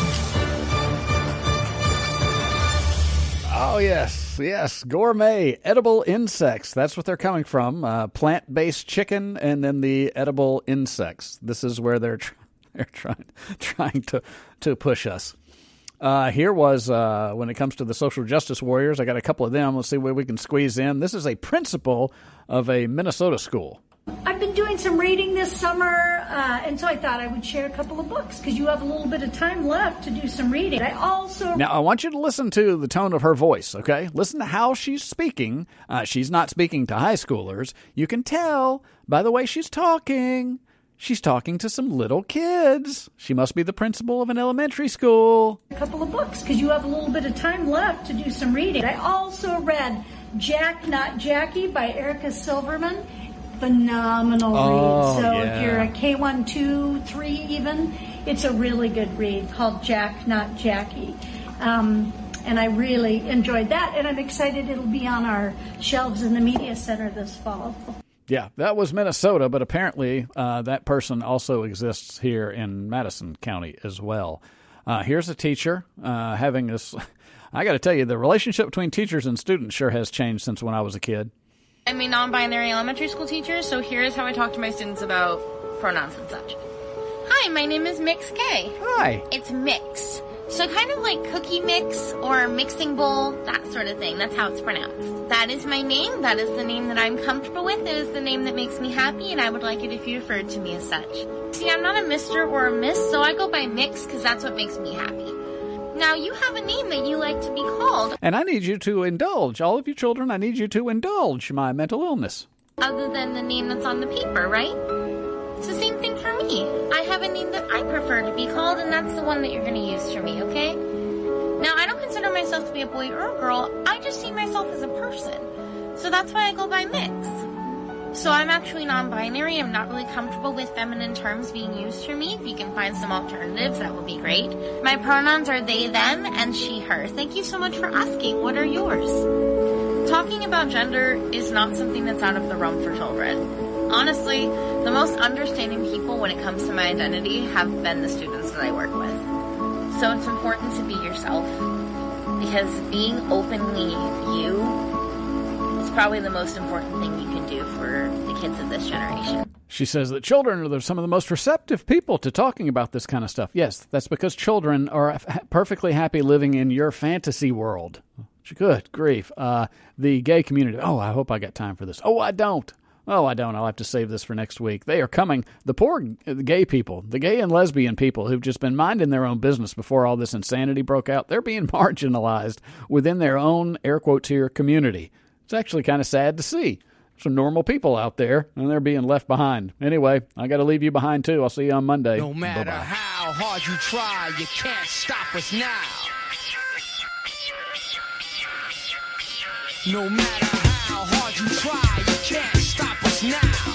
Oh, yes, yes, gourmet, edible insects. That's what they're coming from, uh, plant-based chicken and then the edible insects. This is where they're, tr- they're trying trying to, to push us. Uh, here was, uh, when it comes to the social justice warriors, I got a couple of them. Let's see where we can squeeze in. This is a principal of a Minnesota school.
I've been doing some reading this summer, uh, and so I thought I would share a couple of books because you have a little bit of time left to do some reading. I also...
Now, I want you to listen to the tone of her voice, okay? Listen to how she's speaking. Uh, she's not speaking to high schoolers. You can tell by the way she's talking. She's talking to some little kids. She must be the principal of an elementary school.
A couple of books because you have a little bit of time left to do some reading. I also read Jack, Not Jackie by Erica Silverman. Phenomenal
oh,
read. So
yeah.
if you're a K one, two, three even, it's a really good read called Jack, Not Jackie. Um, and I really enjoyed that, and I'm excited it'll be on our shelves in the media center this fall.
Yeah, that was Minnesota, but apparently uh, that person also exists here in Madison County as well. Uh, here's a teacher uh, having this. I got to tell you, the relationship between teachers and students sure has changed since when I was a kid.
I'm a non-binary elementary school teacher, so here's how I talk to my students about pronouns and such.
Hi, my name is Mix K.
Hi.
It's mix. So kind of like cookie mix or mixing bowl, that sort of thing. That's how it's pronounced. That is my name. That is the name that I'm comfortable with. It is the name that makes me happy, and I would like it if you referred to me as such. See, I'm not a Mister or a Miss, so I go by Mix because that's what makes me happy. Now, you have a name that you like to be called.
And I need you to indulge, all of you children, I need you to indulge my mental illness.
Other than the name that's on the paper, right? It's the same thing for me. I have a name that I prefer to be called, and that's the one that you're going to use for me, okay? Now, I don't consider myself to be a boy or a girl. I just see myself as a person. So that's why I go by Mix. So I'm actually non-binary. I'm not really comfortable with feminine terms being used for me. If you can find some alternatives, that would be great. My pronouns are they, them, and she, her. Thank you so much for asking. What are yours? Talking about gender is not something that's out of the realm for children. Honestly, the most understanding people when it comes to my identity have been the students that I work with. So it's important to be yourself, because being openly you is probably the most important thing you can do for the kids of this generation.
She says that children are some of the most receptive people to talking about this kind of stuff. Yes, that's because children are perfectly happy living in your fantasy world. Good grief. Uh, the gay community. Oh, I hope I got time for this. Oh, I don't. Oh, I don't. I'll have to save this for next week. They are coming. The poor gay people, the gay and lesbian people who've just been minding their own business before all this insanity broke out, they're being marginalized within their own, air quotes here, community. It's actually kind of sad to see. Some normal people out there, and they're being left behind. Anyway, I got to leave you behind, too. I'll see you on Monday.
No matter
Bye-bye.
how hard you try, you can't stop us now. No matter how hard you try, you can't stop us now.